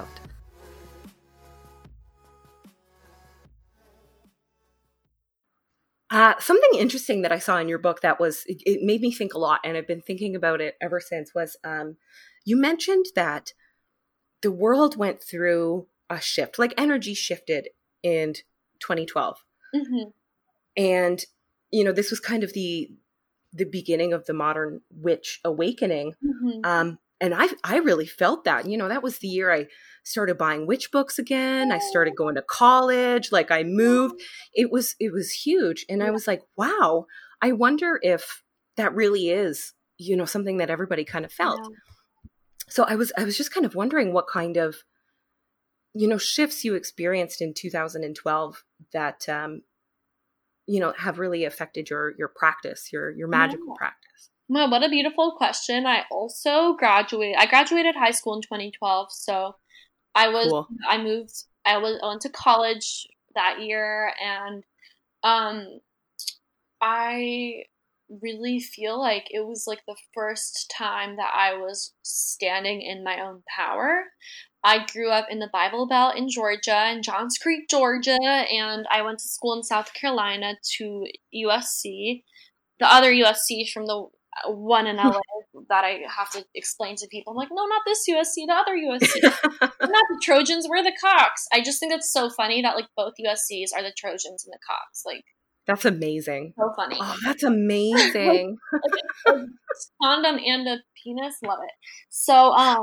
Uh, something interesting that I saw in your book that was, it, it made me think a lot, and I've been thinking about it ever since, was um, you mentioned that the world went through a shift, like energy shifted in twenty twelve. Mm-hmm. And, you know, this was kind of the the beginning of the modern witch awakening. Mm-hmm. Um, and I I really felt that. You know, that was the year I started buying witch books again. I started going to college. Like, I moved. It was it was huge. And I was like, wow, I wonder if that really is, you know, something that everybody kind of felt. Yeah. So I was I was just kind of wondering what kind of you know, shifts you experienced in two thousand twelve that, um, you know, have really affected your, your practice, your, your magical Yeah. practice? Well, what a beautiful question. I also graduated, I graduated high school in twenty twelve. So I was, Cool. I moved, I was, I went to college that year, and, um, I really feel like it was like the first time that I was standing in my own power. I grew up in the Bible Belt in Georgia, in Johns Creek, Georgia, and I went to school in South Carolina to U S C. The other U S C from the one in L A that I have to explain to people. I'm like, no, not this U S C, the other U S C. We're not the Trojans, we're the Cox. I just think it's so funny that like both U S Cs are the Trojans and the Cox. Like, That's amazing. so funny. Oh, that's amazing. like, a condom and a penis, love it. So, um,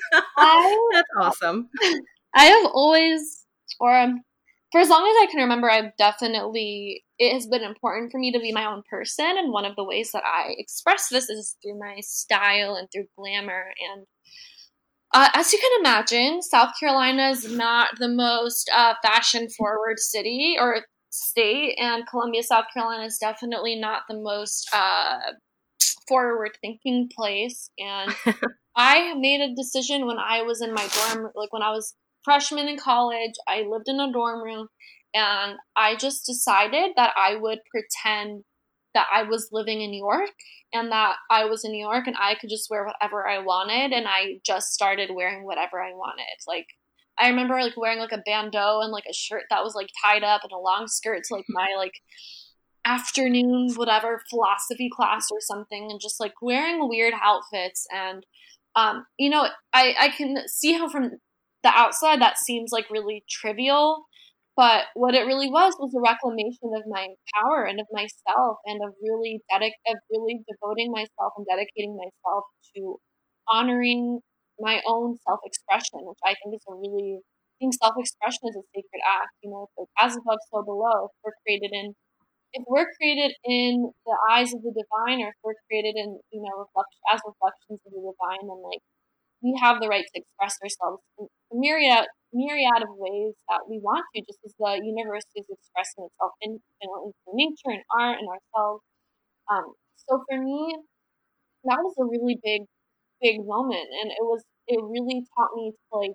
I That's awesome. I have always, or um, for as long as I can remember, I've definitely, it has been important for me to be my own person. And one of the ways that I express this is through my style and through glamour. And uh, as you can imagine, South Carolina is not the most uh, fashion forward city or state. And Columbia, South Carolina is definitely not the most uh, forward thinking place. And I made a decision when I was in my dorm, like when I was freshman in college, I lived in a dorm room, and I just decided that I would pretend that I was living in New York and that I was in New York and I could just wear whatever I wanted. And I just started wearing whatever I wanted. Like, I remember like wearing like a bandeau and like a shirt that was like tied up and a long skirt to like my like afternoon, whatever, philosophy class or something, and just like wearing weird outfits. And, um, you know, I, I can see how from the outside that seems like really trivial, but what it really was was a reclamation of my power and of myself, and of really dedic- of really devoting myself and dedicating myself to honoring my own self-expression, which I think is a really, I think self-expression is a sacred act. You know, it's like as above, so below. If we're created in, if we're created in the eyes of the divine, or if we're created in, you know, reflect, as reflections of the divine, then like we have the right to express ourselves in a myriad myriad of ways that we want to, just as the universe is expressing itself in, you know, in nature and art and ourselves. Um, so for me, that was a really big, big moment, and it was it really taught me to like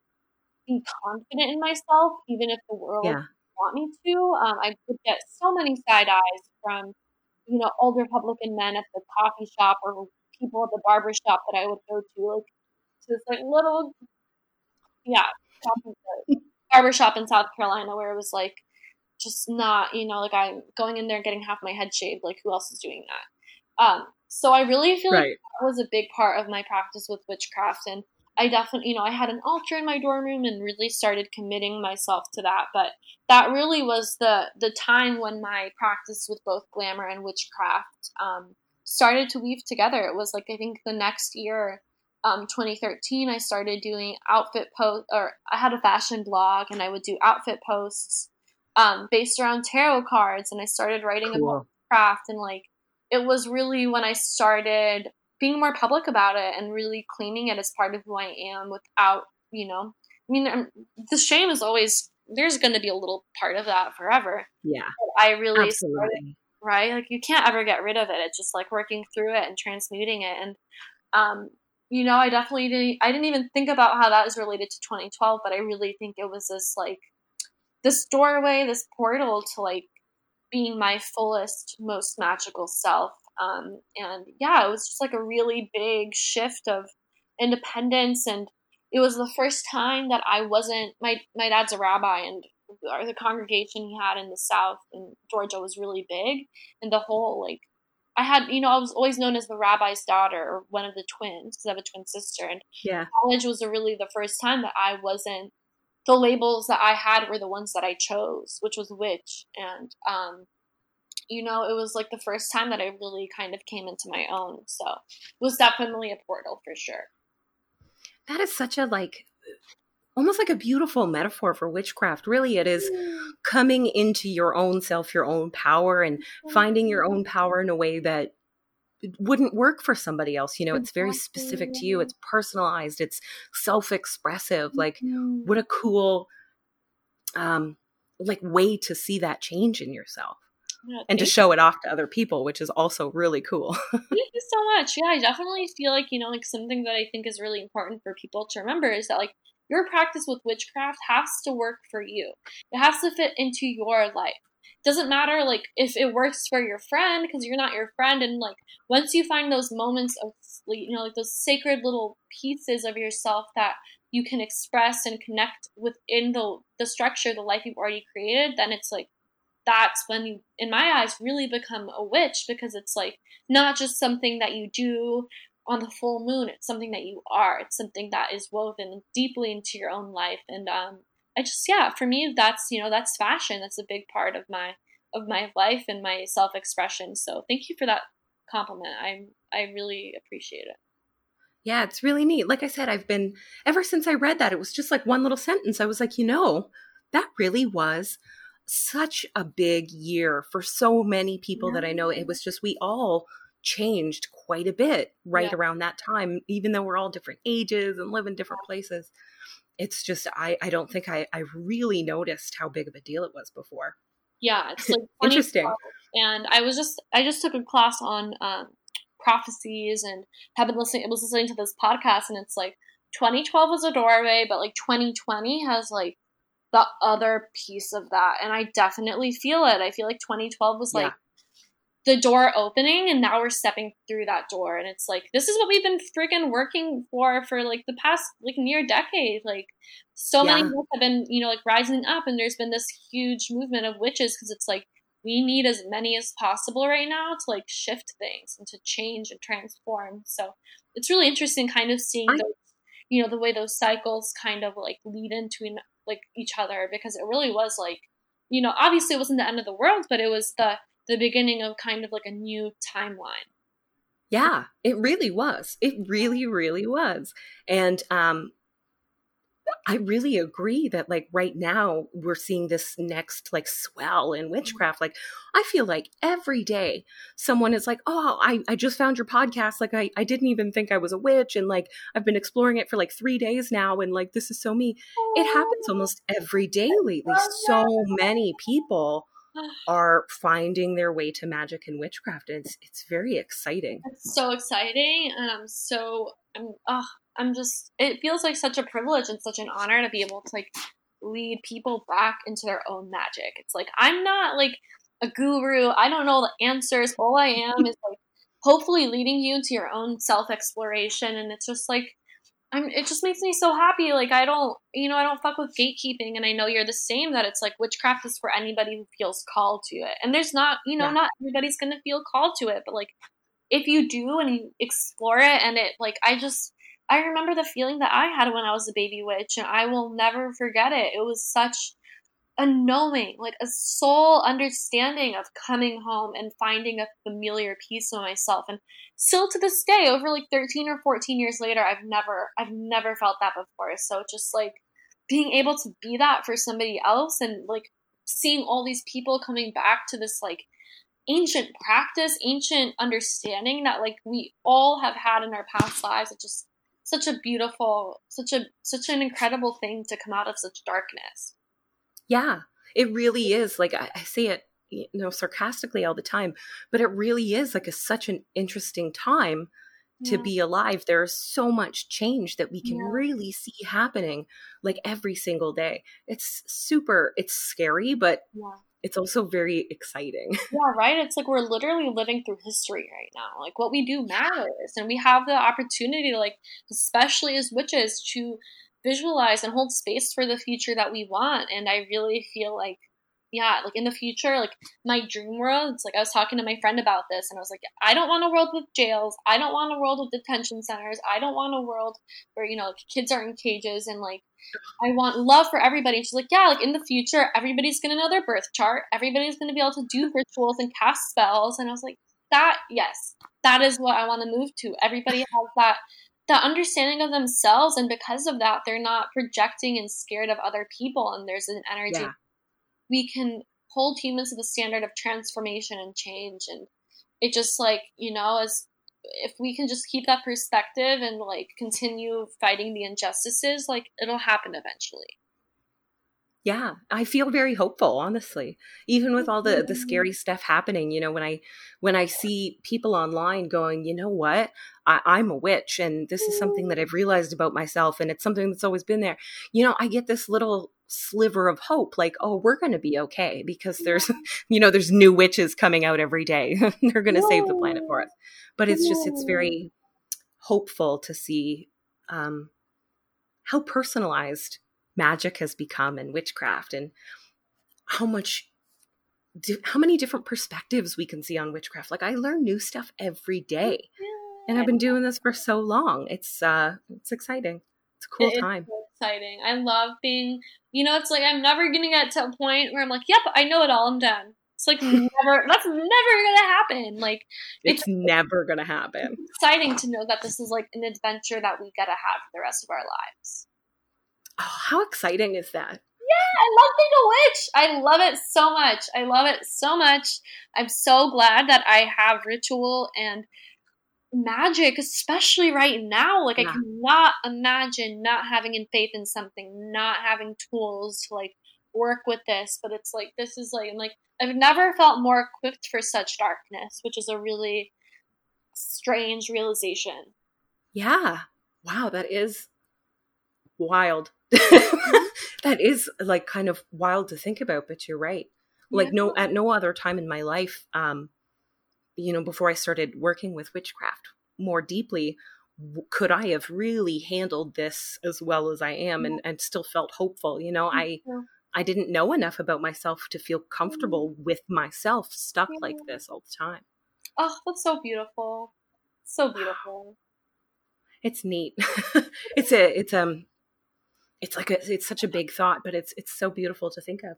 be confident in myself, even if the world Yeah. didn't want me to. Um, I would get so many side eyes from, you know, older Republican men at the coffee shop or people at the barber shop that I would go to, like to this like little, yeah, barber shop in South Carolina where it was like just not, you know, like I'm going in there and getting half my head shaved. Like, who else is doing that? Um, so I really feel like Right. that was a big part of my practice with witchcraft. And I definitely, you know, I had an altar in my dorm room and really started committing myself to that. But that really was the the time when my practice with both glamour and witchcraft um, started to weave together. It was like, I think the next year, um, twenty thirteen, I started doing outfit posts, or I had a fashion blog, and I would do outfit posts um, based around tarot cards. And I started writing Cool. about craft, and like, it was really when I started being more public about it and really claiming it as part of who I am without, you know, I mean, um, the shame is always, there's going to be a little part of that forever. Yeah. But I really Absolutely. started, right? Like, you can't ever get rid of it. It's just like working through it and transmuting it. And, um, you know, I definitely didn't, I didn't even think about how that is related to twenty twelve, but I really think it was this like, this doorway, this portal to like being my fullest, most magical self. Um, and yeah, it was just like a really big shift of independence. And it was the first time that I wasn't, my, my dad's a rabbi, and the congregation he had in the South in Georgia was really big. And the whole, like, I had, you know, I was always known as the rabbi's daughter, or one of the twins, because I have a twin sister. And Yeah. college was really the first time that I wasn't, the labels that I had were the ones that I chose, which was witch. And, um, you know, it was like the first time that I really kind of came into my own. So it was definitely a portal for sure. That is such a like, almost like a beautiful metaphor for witchcraft. Really, it is coming into your own self, your own power, and finding your own power in a way that wouldn't work for somebody else. You know, it's very Exactly. specific to you. It's personalized. It's self-expressive. Like, Mm-hmm. what a cool, um, like way to see that change in yourself Yeah, and to thank show it off to other people, which is also really cool. Thank you so much. Yeah, I definitely feel like, you know, like something that I think is really important for people to remember is that like your practice with witchcraft has to work for you. It has to fit into your life. Doesn't matter like if it works for your friend because you're not your friend, and like once you find those moments of like, you know, like those sacred little pieces of yourself that you can express and connect within the the structure, the life you've already created, then it's like that's when you, in my eyes, really become a witch, because it's like not just something that you do on the full moon. It's something that you are. It's something that is woven deeply into your own life. And um, I just, yeah, for me, that's, you know, that's fashion. That's a big part of my of my life and my self expression. So thank you for that compliment. I'm I really appreciate it. Yeah, it's really neat. Like I said, I've been, ever since I read that, it was just like one little sentence. I was like, you know, that really was such a big year for so many people Yeah. that I know. It was just, we all changed quite a bit right Yeah. around that time, even though we're all different ages and live in different places. It's just, I, I don't think I, I really noticed how big of a deal it was before. Yeah, it's like Interesting. and I was just I just took a class on um, prophecies and have been listening. I was listening to this podcast, and it's like twenty twelve was a doorway, but like twenty twenty has like the other piece of that, and I definitely feel it. I feel like twenty twelve was Yeah. like the door opening, and now we're stepping through that door, and it's like this is what we've been freaking working for for like the past like near decade. Like so Yeah. many of us have been, you know, like rising up, and there's been this huge movement of witches because it's like we need as many as possible right now to like shift things and to change and transform. So it's really interesting kind of seeing I, those, you know, the way those cycles kind of like lead into like each other, because it really was like, you know, obviously it wasn't the end of the world, but it was the the beginning of kind of like a new timeline. yeah, it really was. It really, really was. And um, I really agree that like right now we're seeing this next like swell in witchcraft. Like I feel like every day someone is like, oh, I, I just found your podcast. Like I, I didn't even think I was a witch. And like I've been exploring it for like three days now. And like this is so me. It happens almost every day lately. So many people are finding their way to magic and witchcraft. And it's it's very exciting. It's so exciting, and I'm so I'm oh, I'm just it feels like such a privilege and such an honor to be able to like lead people back into their own magic. It's like I'm not like a guru. I don't know the answers. All I am is like hopefully leading you into your own self exploration, and it's just like I'm, it just makes me so happy. Like I don't, you know, I don't fuck with gatekeeping, and I know you're the same. That it's like witchcraft is for anybody who feels called to it, and there's not, you know, Yeah. not everybody's gonna feel called to it, but like if you do and you explore it, and it like I just I remember the feeling that I had when I was a baby witch, and I will never forget it. It was such a knowing, like a soul understanding of coming home and finding a familiar piece of myself. And still to this day, over like thirteen or fourteen years later, I've never, I've never felt that before. So just like being able to be that for somebody else, and like seeing all these people coming back to this like ancient practice, ancient understanding that like we all have had in our past lives. It's just such a beautiful, such a, such an incredible thing to come out of such darkness. Yeah, it really is. Like I, I say it, you know, sarcastically all the time, but it really is like a, such an interesting time to Yeah. be alive. There's so much change that we can Yeah. really see happening like every single day. It's super, it's scary, but Yeah. it's also very exciting. Yeah, right? It's like we're literally living through history right now. Like what we do matters, and we have the opportunity to like, especially as witches, to visualize and hold space for the future that we want. And I really feel like, yeah, like in the future, like my dream world, it's like I was talking to my friend about this, and I was like, I don't want a world with jails. I don't want a world with detention centers. I don't want a world where, you know, like kids are in cages, and like I want love for everybody. And she's like, yeah, like in the future, everybody's going to know their birth chart. Everybody's going to be able to do rituals and cast spells. And I was like, that, yes, that is what I want to move to. Everybody has that, that understanding of themselves. And because of that, they're not projecting and scared of other people. And there's an energy. Yeah. We can hold humans to the standard of transformation and change. And it just like, you know, as if we can just keep that perspective and like continue fighting the injustices, like it'll happen eventually. Yeah, I feel very hopeful, honestly. Even with all the the scary stuff happening, you know, when I when I see people online going, you know what, I, I'm a witch, and this is something that I've realized about myself, and it's something that's always been there. You know, I get this little sliver of hope, like, oh, we're going to be okay because there's, you know, there's new witches coming out every day. They're going to save the planet for us. But it's just, it's very hopeful to see um, how personalized magic has become in witchcraft, and how much di- how many different perspectives we can see on witchcraft. Like, I learn new stuff every day, and I've been doing this for so long. It's uh it's exciting. It's a cool It- time. It's so exciting. I love being, you know, it's like I'm never gonna get to a point where I'm like, yep, I know it all, I'm done. It's like never, that's never gonna happen. Like, It's it's never gonna happen. exciting to know that this is like an adventure that we get to have for the rest of our lives. Oh, how exciting is that? Yeah, I love being a witch. I love it so much. I love it so much. I'm so glad that I have ritual and magic, especially right now. Like, Yeah. I cannot imagine not having in faith in something, not having tools to like work with this. But it's like, this is like, I'm like, I've never felt more equipped for such darkness, which is a really strange realization. Yeah. Wow, that is wild. That is like kind of wild to think about, but you're right. Like, Yeah. no, at no other time in my life, um, you know, before I started working with witchcraft more deeply, w- could I have really handled this as well as I am, and, and still felt hopeful. You know, I, Yeah. I didn't know enough about myself to feel comfortable with myself stuck Yeah. like this all the time. Oh, that's so beautiful. So beautiful. It's neat. it's a, it's, um, it's like a, it's such a big thought, but it's, it's so beautiful to think of.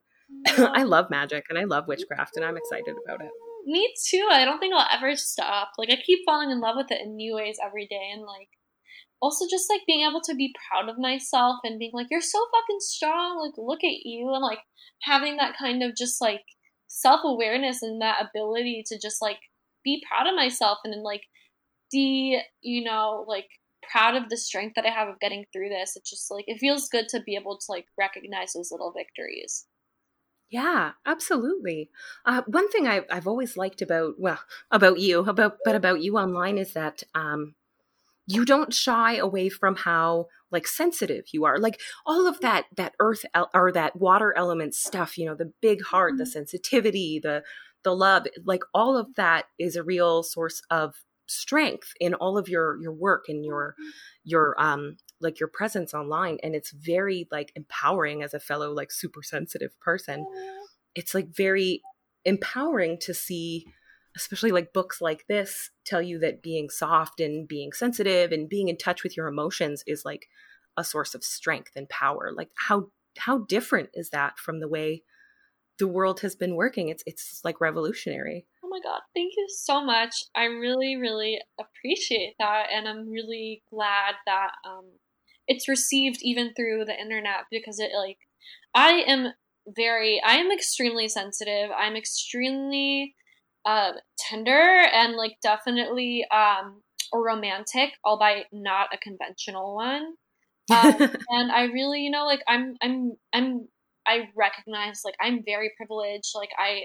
I love magic and I love witchcraft, and I'm excited about it. Me too. I don't think I'll ever stop. Like, I keep falling in love with it in new ways every day, and like also just like being able to be proud of myself and being like, you're so fucking strong, like look at you, and like having that kind of just like self-awareness and that ability to just like be proud of myself, and then like the, you know, like proud of the strength that I have of getting through this. It's just like, it feels good to be able to like recognize those little victories. Yeah, absolutely. Uh, one thing I've, I've always liked about, well, about you, about, but about you online is that, um, you don't shy away from how like sensitive you are. Like, all of that, that earth el- or that water element stuff, you know, the big heart, the sensitivity, the, the love, like all of that is a real source of strength in all of your, your work and your, your, um, like your presence online. And it's very like empowering as a fellow, like super sensitive person. It's like very empowering to see, especially like books like this tell you that being soft and being sensitive and being in touch with your emotions is like a source of strength and power. Like, how, how different is that from the way the world has been working? It's, it's like revolutionary. Oh my God, thank you so much. I really, really appreciate that. And I'm really glad that um, it's received even through the internet, because it like, I am very, I am extremely sensitive. I'm extremely uh, tender and like definitely um, a romantic, albeit not a conventional one. Um, and I really, you know, like I'm, I'm, I'm, I recognize like I'm very privileged. Like I,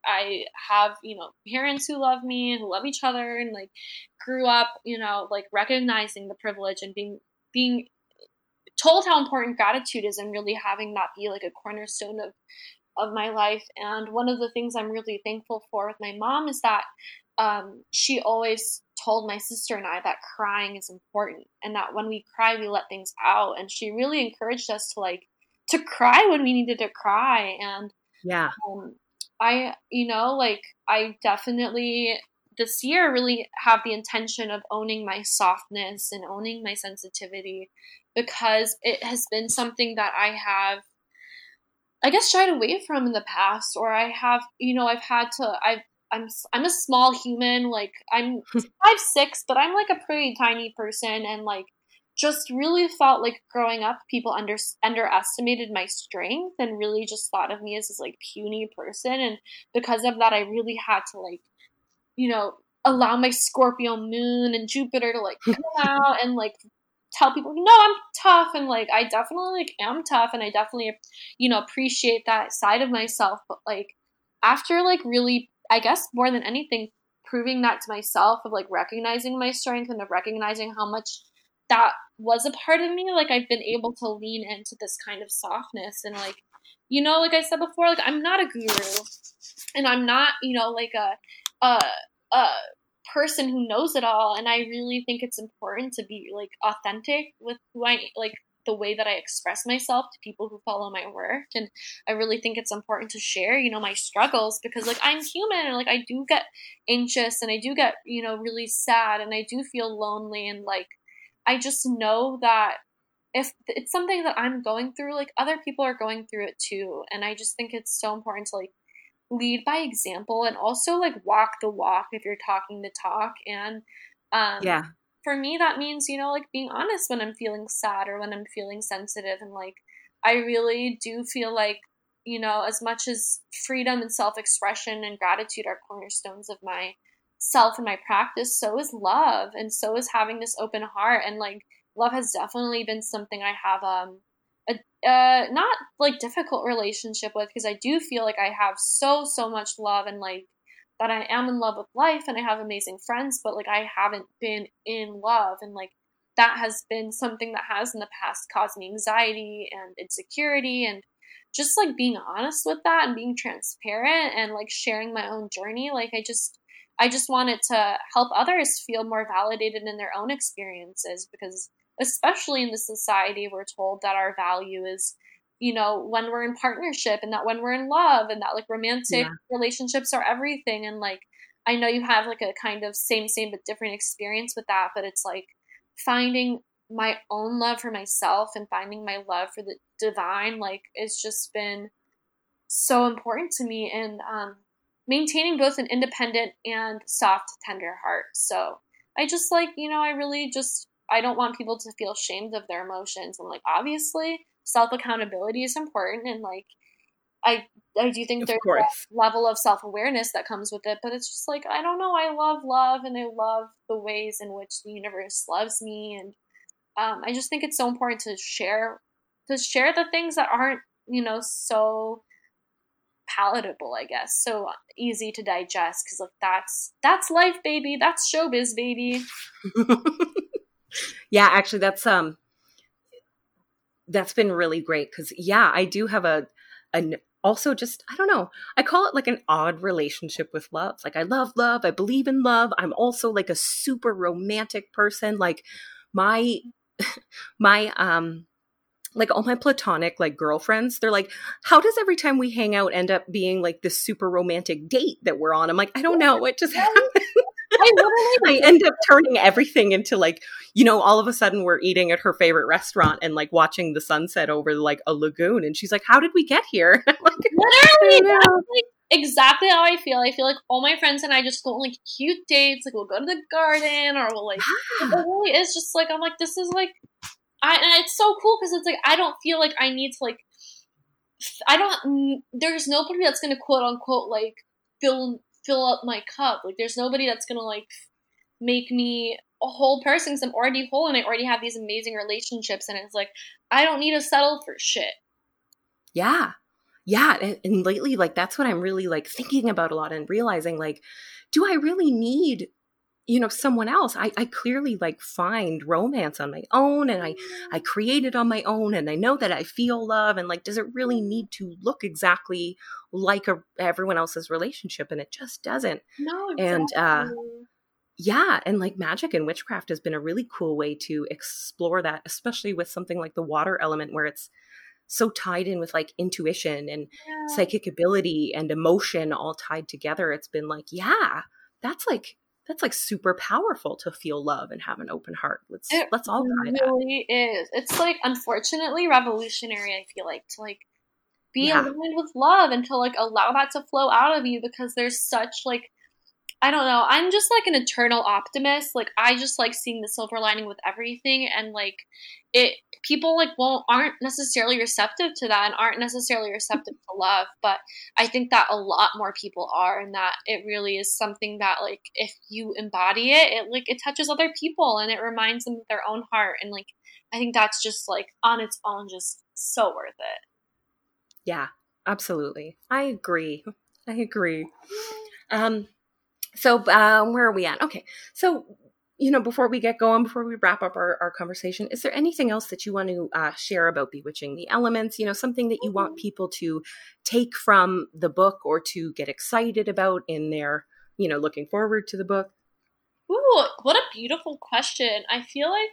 I have, you know, parents who love me and who love each other, and like grew up, you know, like recognizing the privilege and being, being told how important gratitude is, and really having that be like a cornerstone of, of my life. And one of the things I'm really thankful for with my mom is that um, she always told my sister and I that crying is important, and that when we cry, we let things out. And she really encouraged us to like, to cry when we needed to cry. And Yeah. um, I, you know, like I definitely this year really have the intention of owning my softness and owning my sensitivity, because it has been something that I have, I guess, shied away from in the past, or I have, you know, I've had to, I've, I'm, I'm a small human, like I'm five, six, but I'm like a pretty tiny person. And like, just really felt like growing up, people under, underestimated my strength and really just thought of me as this like puny person. And because of that, I really had to like, you know, allow my Scorpio moon and Jupiter to like come out and like tell people, no, I'm tough. And like, I definitely like am tough. And I definitely, you know, appreciate that side of myself. But like, after like really, I guess more than anything, proving that to myself, of like recognizing my strength and of recognizing how much that was a part of me, like I've been able to lean into this kind of softness. And like, you know, like I said before, like I'm not a guru and I'm not, you know, like a, a, a person who knows it all. And I really think it's important to be like authentic with who I, like the way that I express myself to people who follow my work. And I really think it's important to share, you know, my struggles, because like I'm human and like I do get anxious and I do get, you know, really sad and I do feel lonely. And like, I just know that if it's something that I'm going through, like other people are going through it too. And I just think it's so important to like lead by example and also like walk the walk if you're talking the talk. And um Yeah. for me that means, you know, like being honest when I'm feeling sad or when I'm feeling sensitive. And like I really do feel like, you know, as much as freedom and self-expression and gratitude are cornerstones of my self and my practice, so is love, and so is having this open heart. And like love has definitely been something I have um a uh not like difficult relationship with, because I do feel like I have so so much love and like that I am in love with life and I have amazing friends, but like I haven't been in love. And like that has been something that has in the past caused me anxiety and insecurity. And just like being honest with that and being transparent and like sharing my own journey, like I just I just wanted to help others feel more validated in their own experiences, because especially in this society, we're told that our value is, you know, when we're in partnership and that when we're in love and that like romantic Yeah. relationships are everything. And like, I know you have like a kind of same, same, but different experience with that, but it's like finding my own love for myself and finding my love for the divine, like it's just been so important to me. And, um, maintaining both an independent and soft, tender heart. So I just like, you know, I really just, I don't want people to feel ashamed of their emotions. And like, obviously self accountability is important. And like, I, I do think Of there's course. a level of self-awareness that comes with it, but it's just like, I don't know. I love love and I love the ways in which the universe loves me. And, um, I just think it's so important to share, to share the things that aren't, you know, so palatable, I guess, so easy to digest, because like that's that's life, baby, that's showbiz, baby. Yeah, actually that's um that's been really great, because yeah, I do have a an also just I don't know, I call it like an odd relationship with love. Like I love love, I believe in love, I'm also like a super romantic person. Like my my um like all my platonic like girlfriends, they're like, how does every time we hang out end up being like this super romantic date that we're on? I'm like, I don't know, it just happens. I literally I end up turning everything into like, you know, all of a sudden we're eating at her favorite restaurant and like watching the sunset over like a lagoon, and she's like, how did we get here? Like, literally that's like exactly how I feel. I feel like all my friends and I just go on like cute dates, like we'll go to the garden or we'll like it really is just like, I'm like, this is like I and it's so cool because it's like I don't feel like I need to like I don't there's nobody that's gonna quote unquote like fill fill up my cup. Like there's nobody that's gonna like make me a whole person, because I'm already whole and I already have these amazing relationships, and it's like I don't need to settle for shit. Yeah. Yeah. And, and lately, like, that's what I'm really like thinking about a lot and realizing, like, do I really need, you know, someone else? I, I clearly like find romance on my own, and I, I create it on my own, and I know that I feel love, and like, does it really need to look exactly like a, everyone else's relationship? And it just doesn't. No, exactly. And, uh, yeah, and like magic and witchcraft has been a really cool way to explore that, especially with something like the water element, where it's so tied in with like intuition and yeah. psychic ability and emotion all tied together. It's been like, yeah, that's like that's like super powerful to feel love and have an open heart. Let's it let's all try that. It really is. It's like unfortunately revolutionary, I feel like, to like be Yeah. aligned with love and to like allow that to flow out of you, because there's such like I don't know. I'm just like an eternal optimist. Like I just like seeing the silver lining with everything, and like it people like won't aren't necessarily receptive to that and aren't necessarily receptive to love, but I think that a lot more people are, and that it really is something that like if you embody it, it like it touches other people and it reminds them of their own heart, and like I think that's just like on its own just so worth it. Yeah, absolutely. I agree. I agree. Um so um where are we at? Okay. So you know, before we get going, before we wrap up our, our conversation, is there anything else that you want to uh, share about Bewitching the Elements? You know, something that you want people to take from the book or to get excited about in their, you know, looking forward to the book? Ooh, what a beautiful question. I feel like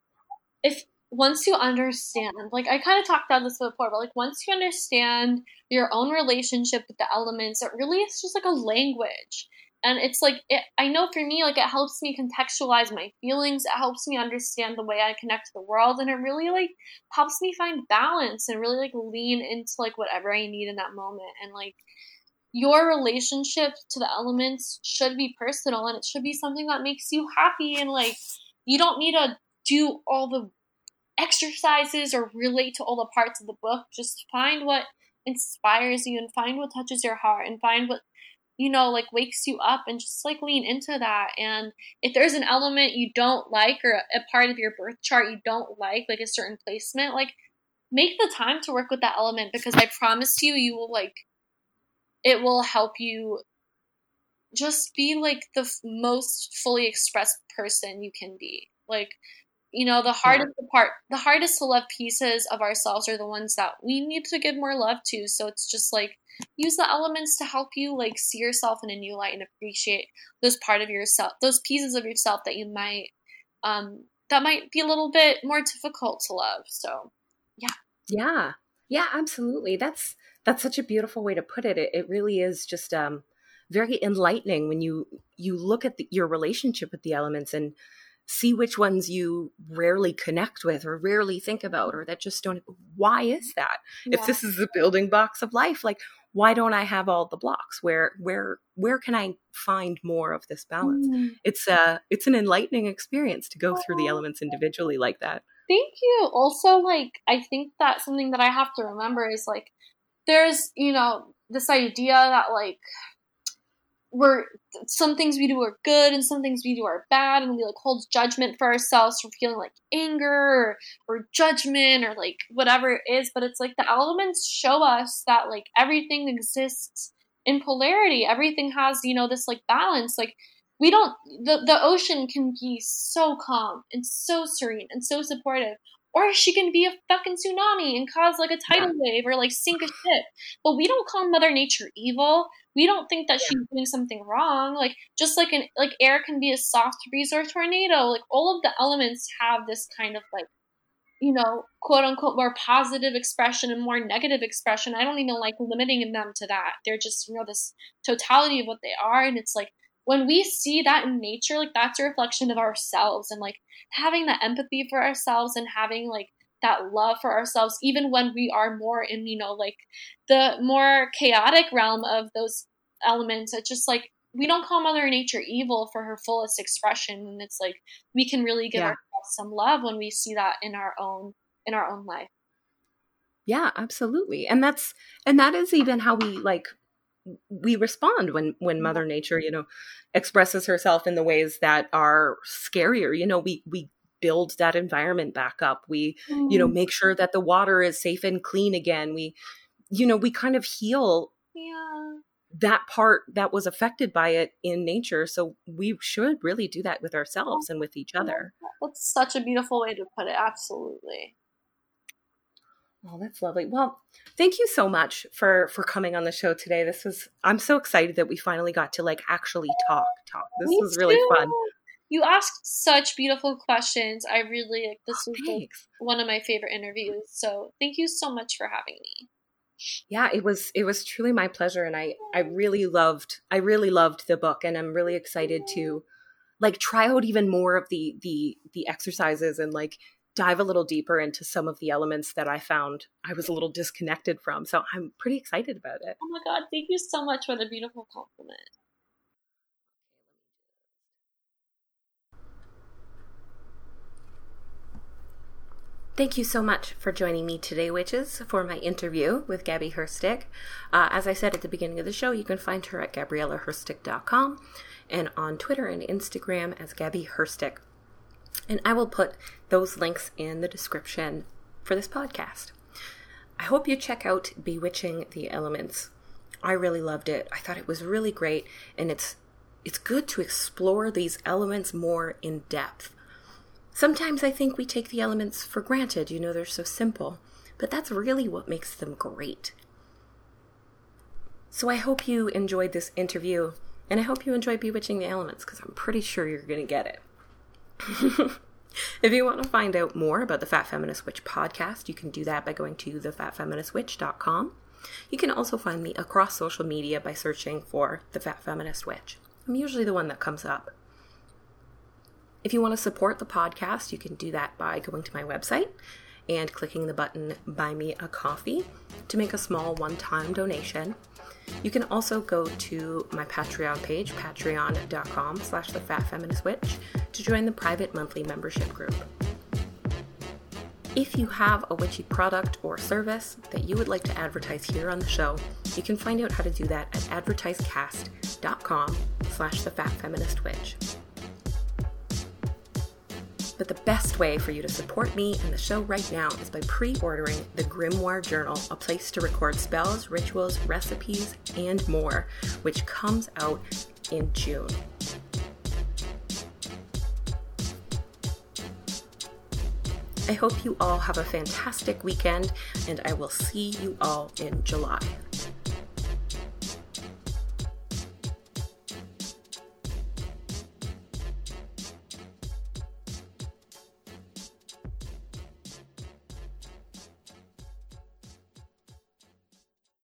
if once you understand, like I kind of talked about this before, but like once you understand your own relationship with the elements, it really is just like a language. And it's like, it, I know for me, like it helps me contextualize my feelings. It helps me understand the way I connect to the world. And it really like helps me find balance and really like lean into like whatever I need in that moment. And like your relationship to the elements should be personal, and it should be something that makes you happy. And like, you don't need to do all the exercises or relate to all the parts of the book. Just find what inspires you and find what touches your heart and find what, you know, like wakes you up, and just like lean into that. And if there's an element you don't like or a part of your birth chart you don't like, like a certain placement, like make the time to work with that element, because I promise you, you will like, it will help you just be like the f- most fully expressed person you can be. Like, you know, the hardest yeah. part, the hardest to love pieces of ourselves are the ones that we need to give more love to. So it's just like, use the elements to help you like see yourself in a new light and appreciate those part of yourself, those pieces of yourself that you might, um, that might be a little bit more difficult to love. So, yeah. Yeah. Yeah, absolutely. That's, that's such a beautiful way to put it. It, it really is just, um, very enlightening when you, you look at the, your relationship with the elements and see which ones you rarely connect with or rarely think about, or that just don't. Why is that? Yeah. If this is the building blocks of life, like, why don't I have all the blocks? Where, where, where can I find more of this balance? Mm. It's a, it's an enlightening experience to go through the elements individually like that. Thank you. Also, like, I think that something that I have to remember is like, there's, you know, this idea that like, we're some things we do are good and some things we do are bad, and we like hold judgment for ourselves for feeling like anger or, or judgment or like whatever it is. But it's like the elements show us that like everything exists in polarity. Everything has, you know, this like balance. Like we don't, the, the ocean can be so calm and so serene and so supportive, or she can be a fucking tsunami and cause like a tidal yeah. wave or like sink a ship. But we don't call Mother Nature evil. We don't think that yeah. she's doing something wrong. Like just like an like air can be a soft breeze or a tornado. Like all of the elements have this kind of like, you know, quote unquote more positive expression and more negative expression. I don't even like limiting them to that. They're just, you know, this totality of what they are. And it's like when we see that in nature, like that's a reflection of ourselves, and like having that empathy for ourselves and having like that love for ourselves, even when we are more in, you know, like the more chaotic realm of those elements. It's just like, we don't call Mother Nature evil for her fullest expression. And it's like, we can really give yeah. ourselves some love when we see that in our own, in our own life. Yeah, absolutely. And that's, and that is even how we like, we respond when, when Mother Nature, you know, expresses herself in the ways that are scarier. You know, we, we build that environment back up. We, mm. you know, make sure that the water is safe and clean again. We, you know, we kind of heal yeah. that part that was affected by it in nature. So we should really do that with ourselves and with each other. That's such a beautiful way to put it. Absolutely. Oh, that's lovely. Well, thank you so much for, for coming on the show today. This was, I'm so excited that we finally got to like actually talk, talk. This Me was really too. fun. You asked such beautiful questions. I really, like, this was oh, like, one of my favorite interviews. So thank you so much for having me. Yeah, it was, it was truly my pleasure. And I, I really loved, I really loved the book, and I'm really excited to like try out even more of the, the, the exercises and like dive a little deeper into some of the elements that I found I was a little disconnected from. So I'm pretty excited about it. Oh my God. Thank you so much for the beautiful compliment. Thank you so much for joining me today, witches, for my interview with Gabby Hirstick. Uh, as I said at the beginning of the show, you can find her at gabriella hirstick dot com and on Twitter and Instagram as Gabby Hirstick. And I will put those links in the description for this podcast. I hope you check out Bewitching the Elements. I really loved it. I thought it was really great, and it's it's good to explore these elements more in depth. Sometimes I think we take the elements for granted, you know, they're so simple, but that's really what makes them great. So I hope you enjoyed this interview, and I hope you enjoyed Bewitching the Elements, because I'm pretty sure you're going to get it. If you want to find out more about the Fat Feminist Witch podcast, you can do that by going to the fat feminist witch dot com. You can also find me across social media by searching for The Fat Feminist Witch. I'm usually the one that comes up. If you want to support the podcast, you can do that by going to my website and clicking the button Buy Me a Coffee to make a small one-time donation. You can also go to my Patreon page, patreon dot com slash the fat feminist witch, to join the private monthly membership group. If you have a witchy product or service that you would like to advertise here on the show, you can find out how to do that at advertisecast dot com slash the fat feminist witch. But the best way for you to support me and the show right now is by pre-ordering the Grimoire Journal, a place to record spells, rituals, recipes, and more, which comes out in June. I hope you all have a fantastic weekend, and I will see you all in July.